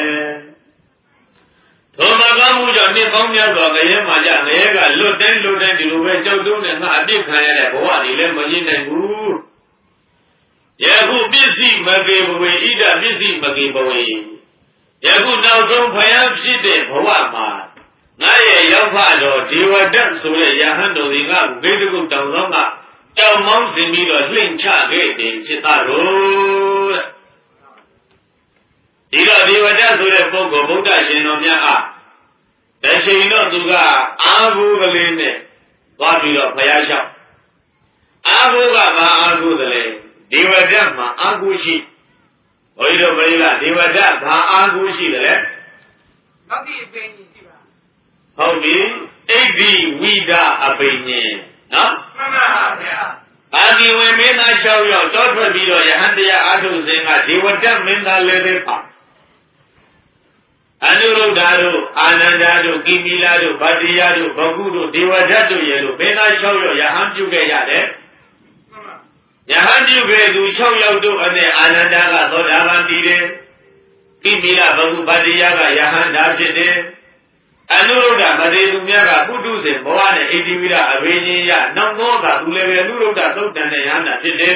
ထိုမကောင်းမှုကြောင့်နှစ်ပေါင်းများစွာငရဲမှာကြငရဲကလွတ်တိုင်းဒီလိုပဲကြောက်တုံးနဲ့ငါအပြစ်ခံရတဲ့ဘဝတွေလည်းမရင်းနိုင်ဘူးယခုပစ္စည်းမကေဘဝေဣဒပစ္စည်းမကေဘဝေယခုနောက်ဆုံးဖယားဖြစ်တဲ့ဘဝမှာငါရဲ့ရောက်ဖတော်ဒေဝဒတ်ဆိုတဲ့ယဟန်တော်ဒီကဂိတကုတောင်ဆောင်ကတောင်မောင်းစင်ပြီးတော့လှင့်ချခဲ့တယ်จิตတော်ဒီတော့ဒေဝဒတ်ဆိုတဲ့ပုဂ္ဂိုလ်ဗုဒ္ဓရှင်တော်မြတ်အားတရှိန်တော့သူကအာဟုကလေးနဲ့သွားပြီးတော့ဖယားလျှောက်အာဟုကဘာအာဟုသလဲဒေဝဒတ်မှာအာဟုရှိဘုန်းကြီးတို့ပြိလာဒေဝဒတ်ဘာအာဟုရှိတယ်လဲမဂ္ဂိအပိဉ္စီရှိပါဟုတ်ပြီဣဒ္ဓိဝိဒအပိဉ္စီနော်မှန်ပါဗျာအာဒီဝင်မင်းသား6ယောက်တောထွက်ပြီးတော့ယဟန်တရားအာထုစဉ်ကဒေဝဒတ်မင်းသားလည်းပဲပါအနုရုဒ္ဓတို့အာနန္ဒတို့ကိမိလာတို့ဗတ္တိယတို့ဘဂုတို့ဒေဝဒတ်တို့ရဲ့လို့မင်းသား6ယောက်ယဟန်ပြုခဲ့ရတယ်ယဟန်ပြုခဲ့သူ6ယောက်တို့အနဲ့အာနန္ဒကသောတာပန်တည်တယ်ကိမိလာဘဂုဗတ္တိယကယဟန်ဓာဖြစ်တယ်အနုရုဒ္ဓမထေသူမြတ်ကပုထုဇဉ်ဘဝနဲ့ဣတိဝိဒအဘိညာဉ်ရနောက်သောကသူလည်းပဲအနုရုဒ္ဓသုတ်တန်တဲ့ယန္တာဖြစ်တယ်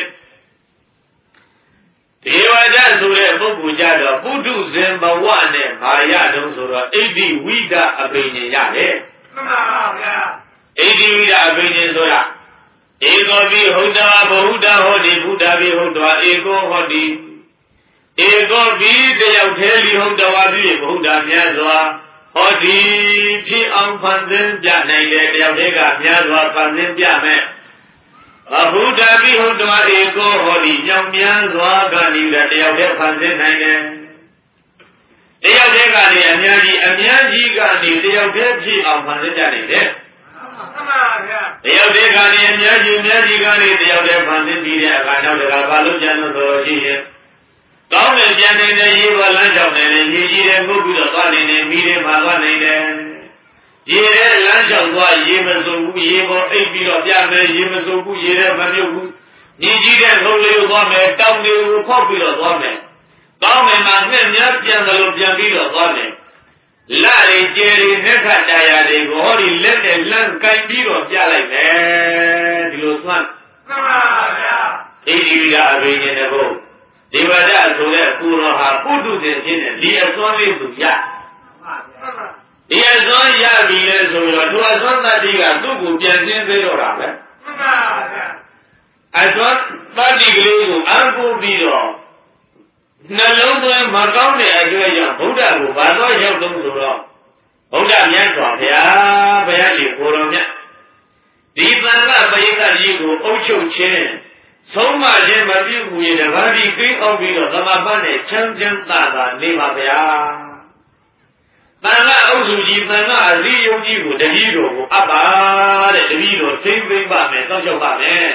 ဒေဝဒဆိုတဲ့ပုဂ္ဂိုလ်ကြတော့ပုထုဇဉ်ဘဝနဲ့ဘာရတုံးဆိုတော့ဣတိဝိဒအဘိညာဉ်ရတယ်မှန်ပါဗျာဣတိဝိဒအဘိညာဉ်ဆိုတာဧကောပိဟုတ်တာဘုဒ္ဓဟောတိဘုဒ္ဓပိဟုတ်တာဧကောဟောတိဧကောပိတယောက်သေးလီဟုတ်တော်ပါပြီဘုဒ္ဓမြတ်စွာဟောဒီဖြစ်အောင်ဖန်ဆင်းပြနိုင်တဲ့တယောက်တည်းကမြတ်စွာဖန်ဆင်းပြမယ်ဘုဒ္ဓပိဟုတ်တော်ဧကောဟောဒီညောင်မြတ်စွာကနေတယောက်တည်းဖန်ဆင်းနိုင်တယ်တယောက်တည်းကနေအများကြီးကနေတယောက်တည်းဖြစ်အောင်ဖန်ဆင်းပြနိုင်တယ်မှန်ပါဗျာတယောက်တည်းကနေအများကြီးကနေတယောက်တည်းဖန်ဆင်းပြီးတဲ့အခါနောက်တကဘာလို့ကြံလို့ဆိုလို့ရှိရင်ကောင်းတယ်ပြန်နေတဲ့ရေပေါ်လမ်းလျှောက်နေတယ်ရေကြီးတယ်ငုတ်ပြီးတော့သွားနေတယ်မိတယ်မှာသွားနေတယ်ရေထဲလမ်းလျှောက်သွားရေမစုံဘူးရေပေါ်အိပ်ပြီးတော့ပြမယ်ရေမစုံဘူးရေထဲမမြုပ်ဘူးညီကြီးတဲ့ငုတ်လေးကိုသွားမယ်တောင်းလေးကိုဖောက်ပြီးတော့သွားမယ်ကောင်းတယ်မှာငှက်များပြန်တယ်လို့ပြန်ပြီးတော့သွားမယ်လာရီကျယ်ရီနဲ့ခတ်တရားတွေကိုဟောဒီလက်နဲ့လမ်းကိုင်ပြီးတော့ပြလိုက်မယ်ဒီလိုသွမ်းမှန်ပါဗျာဣတိဝိဒအဘိညာဉ်တဲ့ဘုဒေဝဒဆိုတဲ့ပူတော်ဟာပုထုဇဉ်ဖြစ်တဲ့ဒီအစွမ်းလေးသူရဒီအစွမ်းရပြီလဲဆိုတော့သူအစွမ်းတတ္တိကသူ့ကိုပြန်သိသေးတော့တာပဲမှန်ပါဗျာအစွမ်းတတ္တိကလေးကိုအံကိုပြီးတော့နှလုံးသွင်းမကောင်းတဲ့အကျွဲကြောင့်ဗုဒ္ဓကိုဘာသောရောက်သုံးဆိုတော့ဗုဒ္ဓမြတ်စွာဘုရားရှင်ကိုတော်မြတ်ဒီသံဃာပရိသတ်ကြီးကိုအုပ်ချုပ်ခြင်းဆုံးမခြင်းမပြုဘူးရင်တပါးဒီကိန်းအောင်ပြီးတော့သမာပတ်နဲ့ချမ်းချမ်းသာသာနေပါဗျာသံဃာအုပ်စုကြီးသံဃာအစည်းအရုံးကြီးကိုတပည့်တော်ကိုအပ်ပါတဲ့တပည့်တော်ထိမ့်သိမ့်ပါမယ်စောင့်ရှောက်ပါမယ်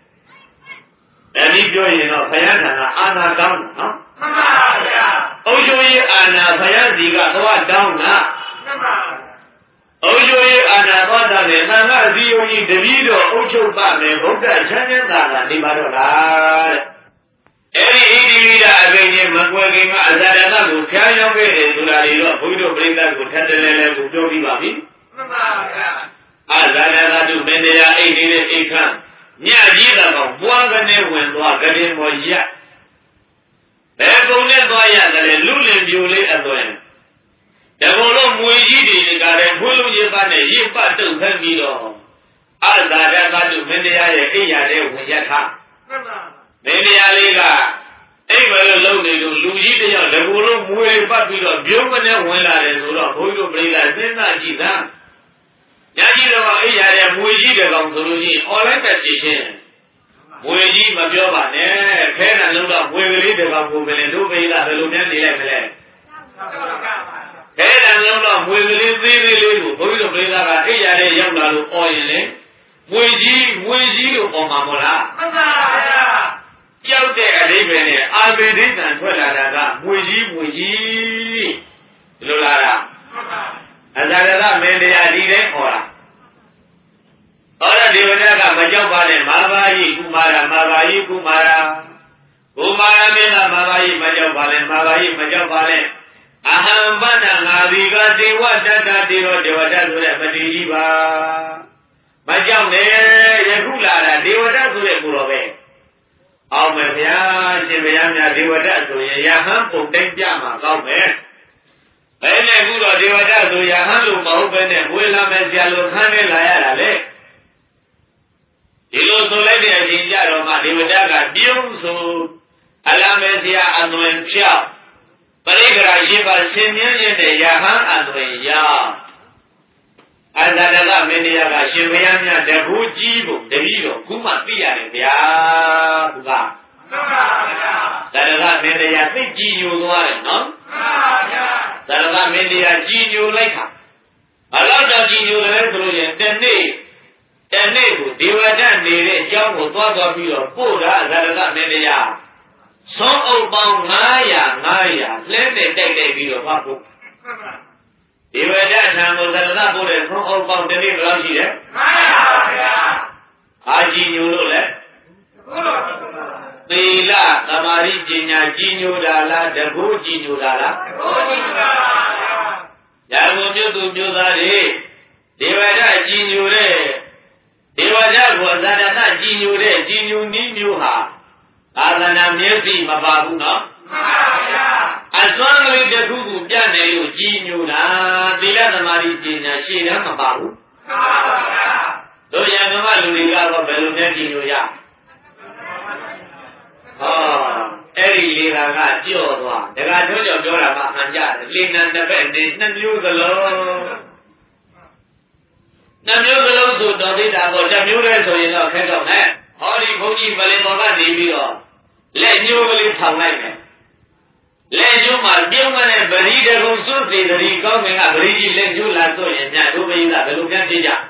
အဲဒီပြောရင်တော့ဘုရားထံကအာနာကောင်းနော်မှန်ပါဗျာအုပ်ချုပ်ရေးအာနာဘုရားစီကသွားတောင်းတာမှန်ပါအုပ်ချုပ်ရေးအာနာသောတာနဲ့သံဃာအစည်းအရုံးကြီးတပည့်တော်အုပ်ချုပ်ပါမယ်ဗုဒ္ဓချမ်းသာသာနေပါတော့လားတဲ့အဲဒီဣတိဝိဒအဘိညာဉ်မကွယ်ခင်ကအဇာတတကိုဖျားရောက်ခဲ့တယ်ဆိုတာတွေတော့ဘုန်းကြီးတို့ပြိဿကိုထပ်တလဲလဲကိုပြောပြီးပါပြီမှန်ပါဗျာအဇာတတတုမင်းတရားအိတ်နေတဲ့အိတ်ခမ်းညကြီးတာကောင်ပွားကနေဝင်သွားကရင်မော်ရဘယ်ပုံနဲ့သွားရတယ်လူလင်ပြိုလေးအသွင်တဘောလုံးမွေကြီးတွေကလည်းဘုလုံးရပါနဲ့ရစ်ပတ်တုတ်ဆန်းပြီးတော့အဇာတတတုမင်းတရားရဲ့အိယာတဲ့ဝင်ရထားမှန်ပါမင်းတရားလေးကအိမ်မလို့လုံနေလို့လူကြီးတယောက်တကူလုံးမွေးပတ်ပြီးတော့ပြုံးမနဲ့ဝင်လာတယ်ဆိုတော့ဘုန်းကြီးတို့ပြိဿစဉ်းစားကြည့်စမ်းညာကြီးတော့အိယာရဲ့မွေကြီးတဲ့ကောင်ဆိုလို့ရှိရင် online တက်ကြည့်ချင်းမွေကြီးမပြောပါနဲ့ခဲတံလုံးတော့မွေကလေးတဲ့ကောင်ကိုပဲလေတို့ပြိဿဘယ်လိုနဲ့နေလိုက်မလဲခဲတံလုံးတော့မွေကလေးသေးသေးလေးကိုဘုန်းကြီးတို့ပြိဿကအိယာရဲ့ရောက်လာလို့អော်ရင်လေမွေကြီးလို့ပေါ်မှာမဟုတ်လားမှန်ပါဗျာကြောက်တဲ့အဓိပ္ပာယ်နဲ့အာဝိဒိတံထွက်လာတာကမွေကြီးဒီလိုလာတာမှန်ပါအဇာတမင်းတရားဒီတဲ့ခေါ်တာဟောတဲ့ဒေဝတာကမကြောက်ပါနဲ့မာဘာယိကုမာရမင်းကမာဘာယိမကြောက်ပါနဲ့မာဘာယိမကြောက်ပါနဲ့အဟံပတ္တငါဒီကဒေဝတတတိရောဒေဝတဆိုတဲ့မတိကြီးပါမကြောက်နဲ့ယခုလာတာဒေဝတဆိုတဲ့ကိုတော်ပဲအောင်မယ်ဗျာရှင်ဗျာများဒေဝတဆိုရင်ယဟန်ပုံတိုင်းပြမှာကောင်းမယ်ဘယ်နဲ့ခုတော့ဒေဝတဆိုယဟန်လို့မဟုတ်ပဲနဲ့ဝေလာမယ်ဆရာလိုခန်းနဲ့လာရတာလေဒီလိုဆိုလိုက်တဲ့အချိန်ကြတော့မှဒေဝတကပြုံးဆိုအလမယ်ဆရာအသွင်ဖြောက်ပရိက္ခရာရှိပါဆင်းမြင်းရတဲ့ယဟန်အသွင်ရောက်အဇာတကမင်းတရားကရှင်ဘုရားများတကူကြီးဖို့တပည့်တော်ခုမှသိရတယ်ဗျာသူကမှန်ပါဗျာဇာတကမင်းတရားသိကြည်ညိုသွားတယ်နော်မှန်ပါဗျာဇာတကမင်းတရားကြည်ညိုလိုက်တာဘလောက်တော့ကြည်ညိုတယ်ဆိုလို့ရင်တနေ့ကိုဒေဝဒနေတဲ့အကြောင်းကိုသွားပြီးတော့ပို့တာဇာတကမင်းတရားဆုံးအုပ်ပေါင်း900လဲနဲ့တိုက်ပြီးတော့ဖတ်ဖို့မှန်ပါဒီဝဒနာကိုသရဏပို့တဲ့သုံးအုပ်ပေါင်းတစ်နေ့ဘယ်လောက်ရှိလဲမှန်ပါဗျာအာကြီးညိုလို့လဲသီလသမာဓိပညာကြီးညိုတာလားတကူကြီးညိုတာလားတကူကြီးပါဗျာရာဂုံပြုသူမျိုးသားတွေဒေဝဒကြည်ညိုတဲ့ဒေဝဒကိုအဇာတတကြည်ညိုတဲ့ကြည်ညိုနည်းမျိုးဟာသာသနာမျက်စိမပါဘူးနော်မှန်ပါဗျာအစွမ်းကလေးတစ်ခုခုပြနိုင်လို့ကြည်ညိုတာသီလသမာဓိပညာရှေ့တန်းမပါဘူးမှန်ပါဗျာတို့ရံဓမ္မလူတွေကတော့ဘယ်လိုနဲ့ကြည်ညိုရဟောအဲ့ဒီလေသာကကြော့သွားဒကာတို့ကြောင့်ပြောတာမှအမှန်ကြတယ်လေနံတစ်ဖက်နေနှစ်မျိုးစလုံးနှစ်မျိုးစလုံးဆိုတော်သေးတာပေါ့တစ်မျိုးတည်းဆိုရင်တော့ခက်တော့မယ်ဟောဒီဘုန်းကြီးပလင်ပေါ်ကနေပြီးတော့လက်ညှိုးကလေးထောင်လိုက်မယ်လက်ညှိုးမှာပြုံးမတဲ့ပရိဒကုံစွစေတရီကောင်းမင်ကပရိကြီးလက်ညှိုးလာဆိုရင်ညတို့မင်းကဘယ်လိုပြန်ဖြစ်ကြ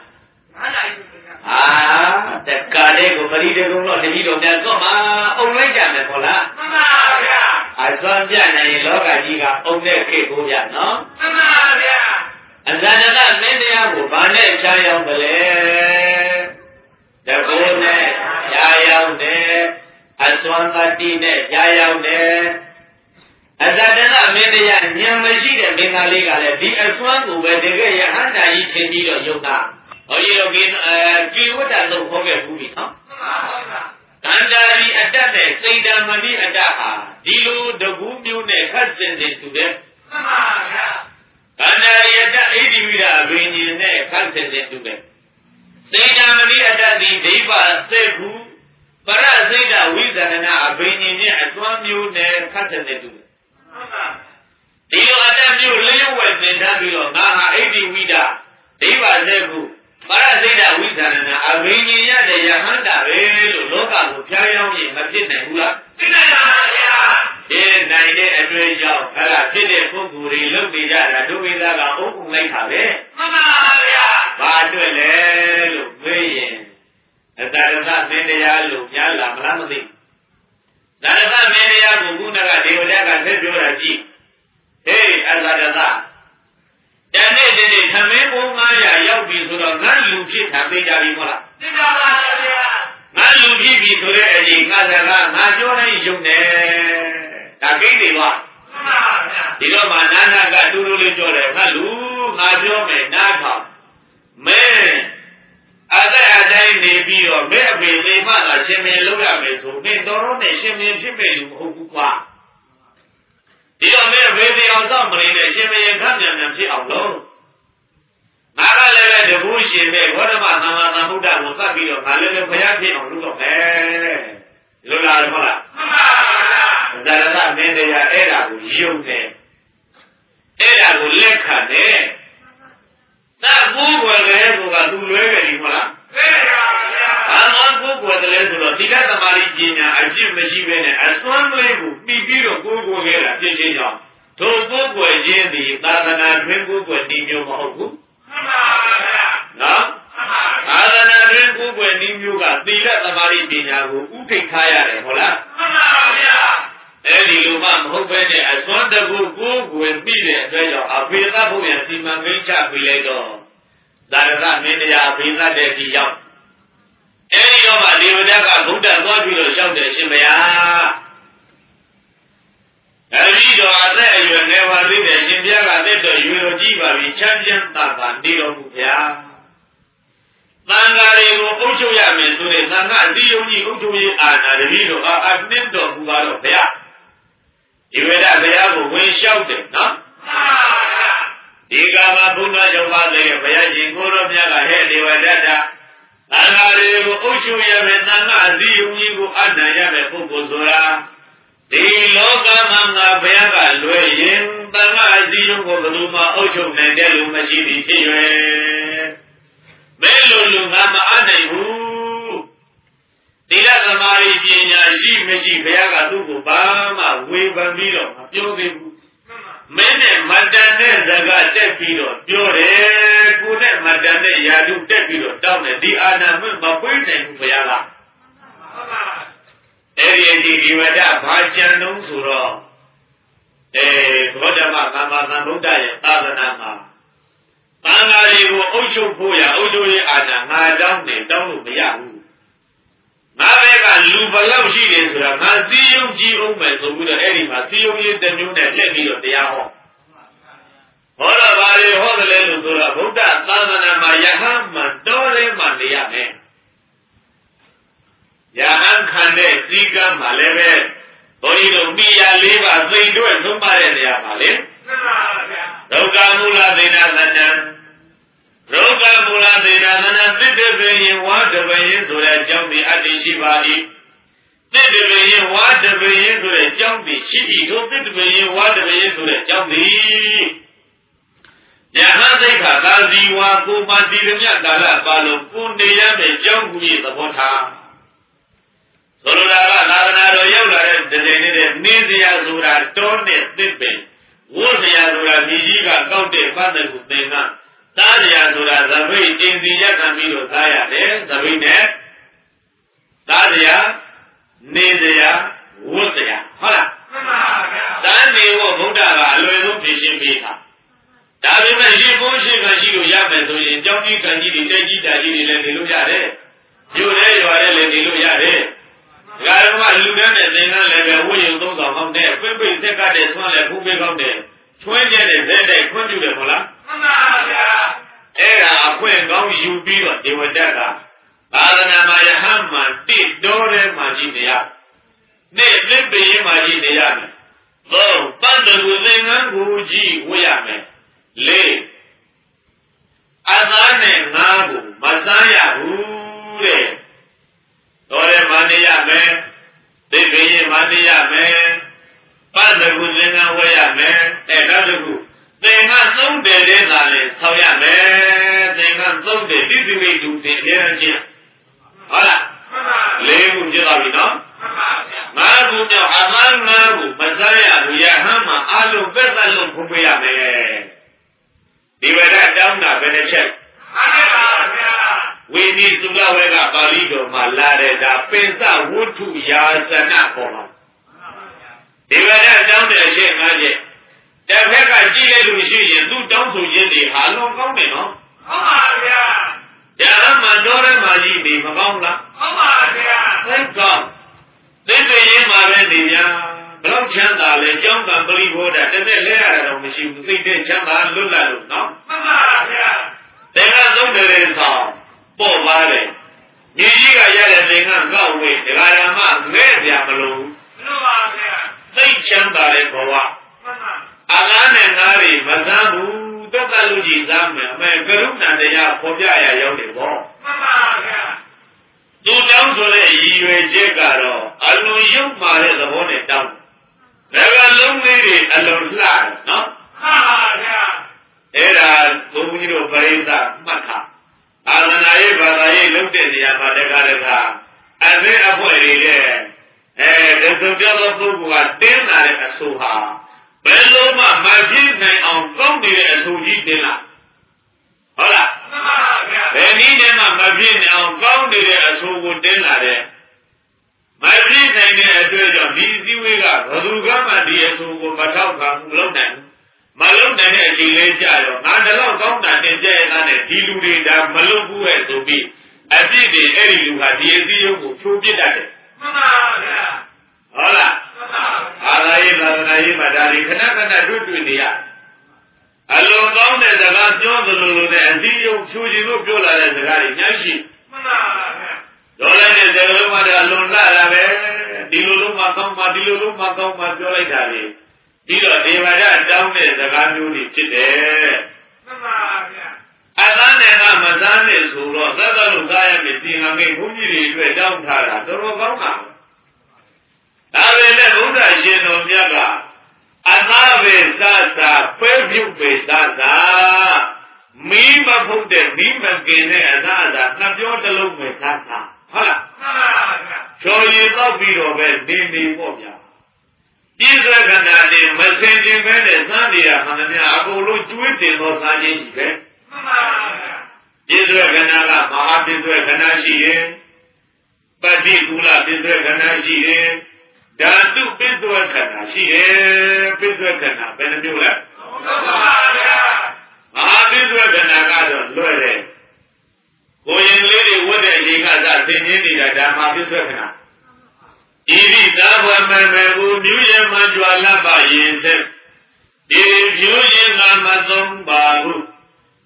တက္ကာတဲ့ကိုပရိဒကုံတော့တတိတော်ပြန်စွတ်မှာအုံလိုက်ကြမယ်ခေါ်လားမှန်ပါဗျာအစွမ်းပြနိုင်ရင်လောကကြီးကအုံတဲ့ခေကိုပြနော်မှန်ပါဗျာအဇာတကမင်းတရားကိုဗာနဲ့ချားရောက်တယ်တကူနဲ့ချားရောက်တယ်အစွမ်းတတိနဲ့ချားရောက်တယ်အဇာတကမင်းတရားဉာဏ်မရှိတဲ့မင်္ဂလာလေးကလည်းဒီအစွမ်းကိုပဲတကယ်ရဟန္တာကြီးထင်ပြီးတော့ယုံတာဟောဒီလိုကိဝတ္တသုံးခေါ်ခဲ့ဘူးပြီနော်ကန္တာရီအတ္တနဲ့စိတ်ဓာမဏိအတ္တဟာဒီလိုတကူမျိုးနဲ့ခတ်စင်စင်တူတယ်မှန်ပါဗျာကန္တာရီအတ္တဣတိဝိဒအဘိညာဉ်နဲ့ခတ်စင်စင်တူတယ်စိတ်ဓာမဏိအတ္တဒီဒိဗ္ဗစေခုပရစိတ်ဓာဝိဇာဏအဘိညာဉ်နဲ့အစွမ်းမျိုးနဲ့ခတ်စင်စင်တူတယ်မှန်ပါဒီလိုအတ္တမျိုးလျှို့ဝှက်သင်ထားပြီးတော့ငါဟာဣတိဝိဒဒိဗ္ဗစေခုပရစိတ်ဓာဝိဇာဏအဘိညာဉ်ရတဲ့ယဟန္တာပဲလို့လောကကိုဖျားယောင်းရင်မဖြစ်နိုင်ဘူးလားဖြစ်နိုင်ပါဗျာဖြစ်နိုင်တဲ့အတွေ့အကြုံအဲ့ဒါဖြစ်တဲ့ပုဂ္ဂိုလ်တွေလုပ်နေကြတာဒုဝိသကအုပ်ကုန်လိုက်တာပဲမှန်ပါဗျာဘာအတွက်လဲလို့မေးရင်အတ္တရသမင်းတရားလို့များလားမလားမသိဇာတကမင်းတရားကိုခုနကဒေဝဒကဆက်ပြောတာကြည့်ဟေးအတ္တရသတနေ့တနေ့သမင်းဘုံ900ရောက်ပြီဆိုတော့ငါလူဖြစ်တာသိကြပြီမဟုတ်လားသိကြပါဗျာငါလူဖြစ်ပြီဆိုတဲ့အချိန်ငါစကားငါပြောလိုက်ရုံနဲ့ဒါကိစ္စပါမှန်ပါဗျာဒီတော့မှနာနာကတူတူလေးပြောတယ်ငါလူငါပြောမယ်နားထောင်မဲအတိုင်းနေပြီးတော့မဲအဖေလေးမှသာရှင်မင်းလုပ်ရမယ်ဆိုမင်းတော်တော်နဲ့ရှင်မင်းဖြစ်မယ်လို့မဟုတ်ဘူးကွာဒီတော့မဲဘေးတရားစောင့်မနေနဲ့ရှင်မင်းခန့်မြန်မြန်ဖြစ်အောင်လုပ်ငါကလည်းပဲတပူးရှင်မဲ့ဘောဓမသမ္မာသမ္ဗုဒ္ဓကိုသတ်ပြီးတော့ငါလည်းပဲဘုရားဖြစ်အောင်လုပ်တော့မယ်ဒီလိုလားဟုတ်လားမှန်ပါဗျာဇာတမင်းတရားအဲ့ဒါကိုယုံတယ်အဲ့ဒါကိုလက်ခံတယ်သတ်ဘူးွယ်ကလေးကသူလွဲကြတယ်ဟုတ်လားသိပါဗျာဘာမှကိုယ်ွယ်တယ်ဆိုတော့သီလသမာဓိပညာအပြည့်မရှိဘဲနဲ့အစွမ်းလေးကိုပြီးပြီးတော့ကိုယ်ခဲ့တာဖြစ်ခြင်းကြောင့်ထိုကိုယ်ွယ်ခြင်းဒီသာသနာတွင်ကိုယ်ွယ်ဒီမျိုးမဟုတ်ဘူးမှန်ပါဗျာနော်သာသနာတွင်ကိုယ်ွယ်ဒီမျိုးကသီလသမာဓိပညာကိုဥထိတ်ထားရတယ်ဟုတ်လားမှန်ပါဗျာအဲ့ဒီလိုမှမဟုတ်ပဲနဲ့အစွမ်းတကူကိုယ်ွယ်ပြီးတဲ့အတွက်ကြောင့်အဖေသဖို့ရစီမံကိန်းချပြီးလိုက်တော့သာရကမင်းတရားအဖေသတဲ့ဒီရောက်အဲ့ဒီတော့မှဒေဝဒကဗုဒ္ဓသွားပြီးတော့လျှောက်တယ်ရှင်ဘုရားတပည့်တော်အသက်အရွယ်ငယ်ပါသေးတယ်ရှင်ဘုရားကသက်တော်ရွယ်တော်ကြီးပါပြီချမ်းချမ်းသာသာနေတော်မူဗျာသံဃာတွေကိုအုပ်ချုပ်ရမယ်ဆိုတဲ့သံဃာအစည်းအဝေးအုပ်ချုပ်ရေးအာဏာတပည့်တော်အနှင်းတော်မူပါတော့ဗျာဒီဝေဒဘုရားကိုဝင်လျှောက်တယ်နော်ဒီကမှာဘုရားကြောင့်ပါတဲ့ဘုရားရှင်ကိုရောမြတ်ကဟဲ့ဒေဝဒတ္တသံဃာတွေကိုအုပ်ချုပ်ရမယ်သံဃာအစည်းအဝေးကိုအနှံရမယ်ပုဂ္ဂိုလ်ဆိုတာဒီလောကမှာငါဘုရားကလွယ်ရင်သံဃာအစည်းအဝေးကိုဘယ်သူမှအုပ်ချုပ်နိုင်တယ်လို့မရှိသည်ဖြစ်၍ဘယ်လိုလူငါမအနိုင်ဘူးသီလသမာဓိပညာရှိမရှိဘုရားကသူ့ကိုဘာမှဝေဖန်ပြီးတော့မပြောသေးဘူးမင်းနဲ့မတန်တဲ့ဇာကတက်ပြီးတော့ပြောတယ်ကိုနဲ့မတန်တဲ့ယာတုတက်ပြီးတော့တောင်းတယ်ဒီအာနာမမပွေးနိုင်ဘူးဘုရားကအဲ့ဒီအချိန်ဒီဝဒဘာကြံလုံးဆိုတော့ဘောဓမသမ္မာသမ္ဗုဒ္ဓရဲ့သာသနာမှာသံဃာတွေကိုအုပ်ချုပ်ဖို့ရအုပ်ချုပ်ရေးအာဏာငါတောင်းတယ်တောင်းလို့မရဘူးငါဘက်ကလူဘလောက်ရှိတယ်ဆိုတာငါသိယုံကြည်အောင်မယ်ဆိုပြီးတော့အဲ့ဒီမှာသိယုံရေးတစ်မျိုးနဲ့လက်ပြီးတော့တရားဟောတော့ဗါလေဟဗုဒ္ဓသာသနာမှာယဟန်မှတော်တယ်မှနေရမယ်ယဟန်ခံတဲ့စည်းကမ်းမှာလည်းပဲဘုန်းကြီးတို့မိယာ၄ပါးသိမ့်တွဲသုံးပါတဲ့နေရာပါလေမှန်ပါဗျာဒုက္ခမူလသေနာသဏ္ဍံဒုက္ခမူလသေနာသဏ္ဍံသစ္တပင်ယဝါတပင်ဆိုတဲ့အကြောင်းဒီအတ္တိရှိပါ၏သစ္တပင်ယဝါတပင်ဆိုတဲ့အကြောင်းဒီရှိ၏တို့သစ္တပင်ယဝါတပင်ဆိုတဲ့အကြောင်းဒီယဟန်သိက္ခာသာဇီဝါကိုပါတိရမြကာလပါလုံးကိုနေရမယ့်အကြောင်းကိုသဘောထားဆိုလိုတာကသာသနာတော်ရောက်လာတဲ့တည်းနေတဲ့နေစရာဆိုတာတောနဲ့သစ်ပင်ဝိုးစရာဆိုတာမြည်ကြီးကကောက်တဲ့ပတ်သက်ကိုသင်္ကန်းစားစရာဆိုတာသပိတ်အင်းစီရက်ခံပြီးတော့စားရတယ်သပိတ်နဲ့စားစရာနေစရာဝိုးစရာဟုတ်လားမှန်ပါဗျာစားနေဖို့ဘုရားကအလွယ်ဆုံးပြင်ရှင်းပေးတာဒါပေမဲ့ရေပုံးရှိမှရှိလို့ရမယ်ဆိုရင်ကြောင်းကြီးကံကြီးတွေတဲကြီးတာကြီးတွေလည်းနေလို့ရတယ်မြို့ထဲရွာထဲလည်းနေလို့ရတယ်ဒါကမှလူတန်းနဲ့သင်္ကန်းလည်းပဲဝိယုံသုံးဆောင်ကောင်းတယ်ပိပိသက်ကတဲ့ဆွမ်းလည်းဖူးပေးကောင်းတယ်ချွင်းကျတဲ့ဇက်တဲ့ခွင့်ပြုတယ်မဟုတ်လားမှန်ပါဗျာအဲ့ဒါအခွင့်ကောင်းယူပြီးတော့ဒေဝတက်ကသာသနာမှာယဟန်မှတိတော်တဲ့မှာကြီးနေရနေ့သစ်ပင်မှာကြီးနေရမယ်သုံးပတ္တကုသင်္ကန်းကိုကြီးဝတ်ရမယ်လေးအသားနဲ့ငါးကိုမစားရဘူးတဲ့တော်တယ်မနေရမယ်သိပင်ရင်မနေရမယ်ပတ်တကုသင်္ကန်းဝဲရမယ်နောက်တစ်ခုသင်္ကန်းသုံးတယ်တဲ့သာလေဆောက်ရမယ်သင်္ကန်းသုံးတယ်တိတိဝိတုသင်ရခြင်းဟုတ်လားမှန်ပါလေးခုဖြစ်သွားပြီနော်မှန်ပါဗျာငါးခုကြောင့်အမှန်ငါးခုမစားရဘူးယဟန်မှာအလုံးပဲသက်လုံးဖုံးပေးရမယ်ဒီဝရတောင်းတာဘယ်နှချက်မှန်ပါဗျာဝိနည်းသုလဝေကပါဠိတော်မှာလာတဲ့ဒါပင်စဝတ္ထုယာစနပေါ်မှာဒီဝရတောင်းတဲ့အချက်၅ချက်တစ်ဖက်ကကြည့်လိုက်လို့ရှိရင်သူတောင်းဆိုခြင်းတွေဟာလွန်ကောင်းတယ်နော်ဟုတ်ပါဗျာယဟန်မှာတော်ရမှာကြီးဒီမကောင်းလားဟုတ်ပါဗျာဟုတ်ကောင်းသိပင်ရင်မှာပဲနေများဘလောက်ချမ်းသာလဲကြောင်းကံပရိဘောဓာတစ်သက်လဲရတာတော့မရှိဘူးသိတဲ့ချမ်းသာလွတ်လပ်လို့နော်မှန်ပါဗျာသင်္ကန်းသုံးတယ်ဆောင်ပေါ့ပါတယ်မြေကြီးကရတဲ့သင်္ကန်းကောက်ဝေးဒကာရမငဲ့ပြမလို့မှန်ပါဗျာသိချမ်းသာတဲ့ဘဝမှန်ပါအလားနဲ့ငါးတွေမစားဘူးတုတ်ကလူကြီးစားမယ်အမေကရုဏာတရားဖော်ပြရရောက်တယ်ဗောမှန်ပါဗျာသူတောင်းဆိုတဲ့ရည်ရွယ်ချက်ကတော့အလွန်ရုပ်မာတဲ့သဘောနဲ့တောင်းစကားလုံးလေးတွေအလွန်လှတယ်နော်မှန်ပါဗျာအဲ့ဒါဘုန်းကြီးတို့ပရိသတ်မှတ်ထားအာသနာရေးဘာသာရေးလုပ်တဲ့နေရာမှာတခါအသိအဖွဲတွေတဲ့တစုံပြသောပုဂ္ဂိုလ်ကတင်းလာတဲ့အဆိုဟာဘယ်လိုမှမဖြစ်နိုင်အောင်ကောင်းနေတဲ့အဆိုကြီးတင်းလာဟုတ်လားမှန်ပါဗျာဘယ်နည်းနဲ့မှမဖြစ်နိုင်အောင်ကောင်းနေတဲ့အဆိုကိုတင်းလာတဲ့မဖြစ်နိုင်တဲ့အတွက်ကြောင့်ဒီစည်းဝေးကဘယ်သူကမှဒီအဆိုကိုမထောက်ခံဘူးလုပ်နိုင်မလုပ်နိုင်တဲ့အချိန်လေးကြာတော့ငါတလောက်ကောင်းတာတင်ကြရတဲ့ဒီလူတွေဒါမလုပ်ဘူးရဲ့ဆိုပြီးအပြစ်တွေအဲ့ဒီလူဟာဒီအစည်းအရုံးကိုဖြိုးပစ်တတ်တယ်မှန်ပါဗျာဟုတ်လားမှန်ပါအာသာရေးသာသနာရေးမှာဒါဒီခဏခဏတွေ့နေရအလုံးကောင်းတဲ့စကားပြောသလိုလိုနဲ့အစည်းအရုံးဖြိုးခြင်းလို့ပြောလာတဲ့စကားတွေညာရှိမှန်ပါဗျာတော်လိုက်တဲ့စကားလုံးမှာအလွန်လှတာပဲဒီလိုလုံးမှကောင်းမှဒီလိုလုံးမှကောင်းမှပြောလိုက်တာလေပြီးတော့ဒေဝရတောင်းတဲ့စကားမျိုးတွေဖြစ်တယ်မှန်ပါဗျာအသားနဲ့ကမစားနဲ့ဆိုတော့သတ်သတ်လို့စားရမယ်ဒီငါမေဘုန်းကြီးတွေအတွက်တောင်းထားတာတော်တော်ကောင်းတာဒါပဲနဲ့ဘုရားရှင်တော်မြတ်ကအသားပဲစားစားပဲပြုတ်ပဲစားစားမီးမဖုတ်တဲ့မီးမကင်တဲ့အသားအသားနှစ်ပြောတစ်လုံးပဲစားစားဟုတ်လားမှန်ပါဗျာချော်ရည်တော့ပြီးတော့ပဲနေပေါ့ဗျာပြည့်စုံခန္ဓာနဲ့မစင်ခြင်းပဲနဲ့စမ်းနေတာမှန်တယ်များအကုန်လုံးကျွေးတင်သောစားခြင်းကြီးပဲမှန်ပါဗျာပြည့်စုံခန္ဓာကမဟာပြည့်စုံခန္ဓာရှိတယ်ပဋိကူလပြည့်စုံခန္ဓာရှိတယ်ဓာတုပြည့်စုံခန္ဓာရှိတယ်ပြည့်စုံခန္ဓာဘယ်နှမျိုးလဲမှန်ပါဗျာမဟာပြည့်စုံခန္ဓာကတော့လွယ်တယ်ကိုရင်လေးတွေဝတ်တဲ့အချိန်ကစဆင်ခြင်းနေတာဓမ္မပြည့်စုံခန္ဓာဣတိသာဘမမေဘူးမြူရမကြွာလပ်ပါရင်ဆက်ဒီမြူရင်ကမသုံးပါဟု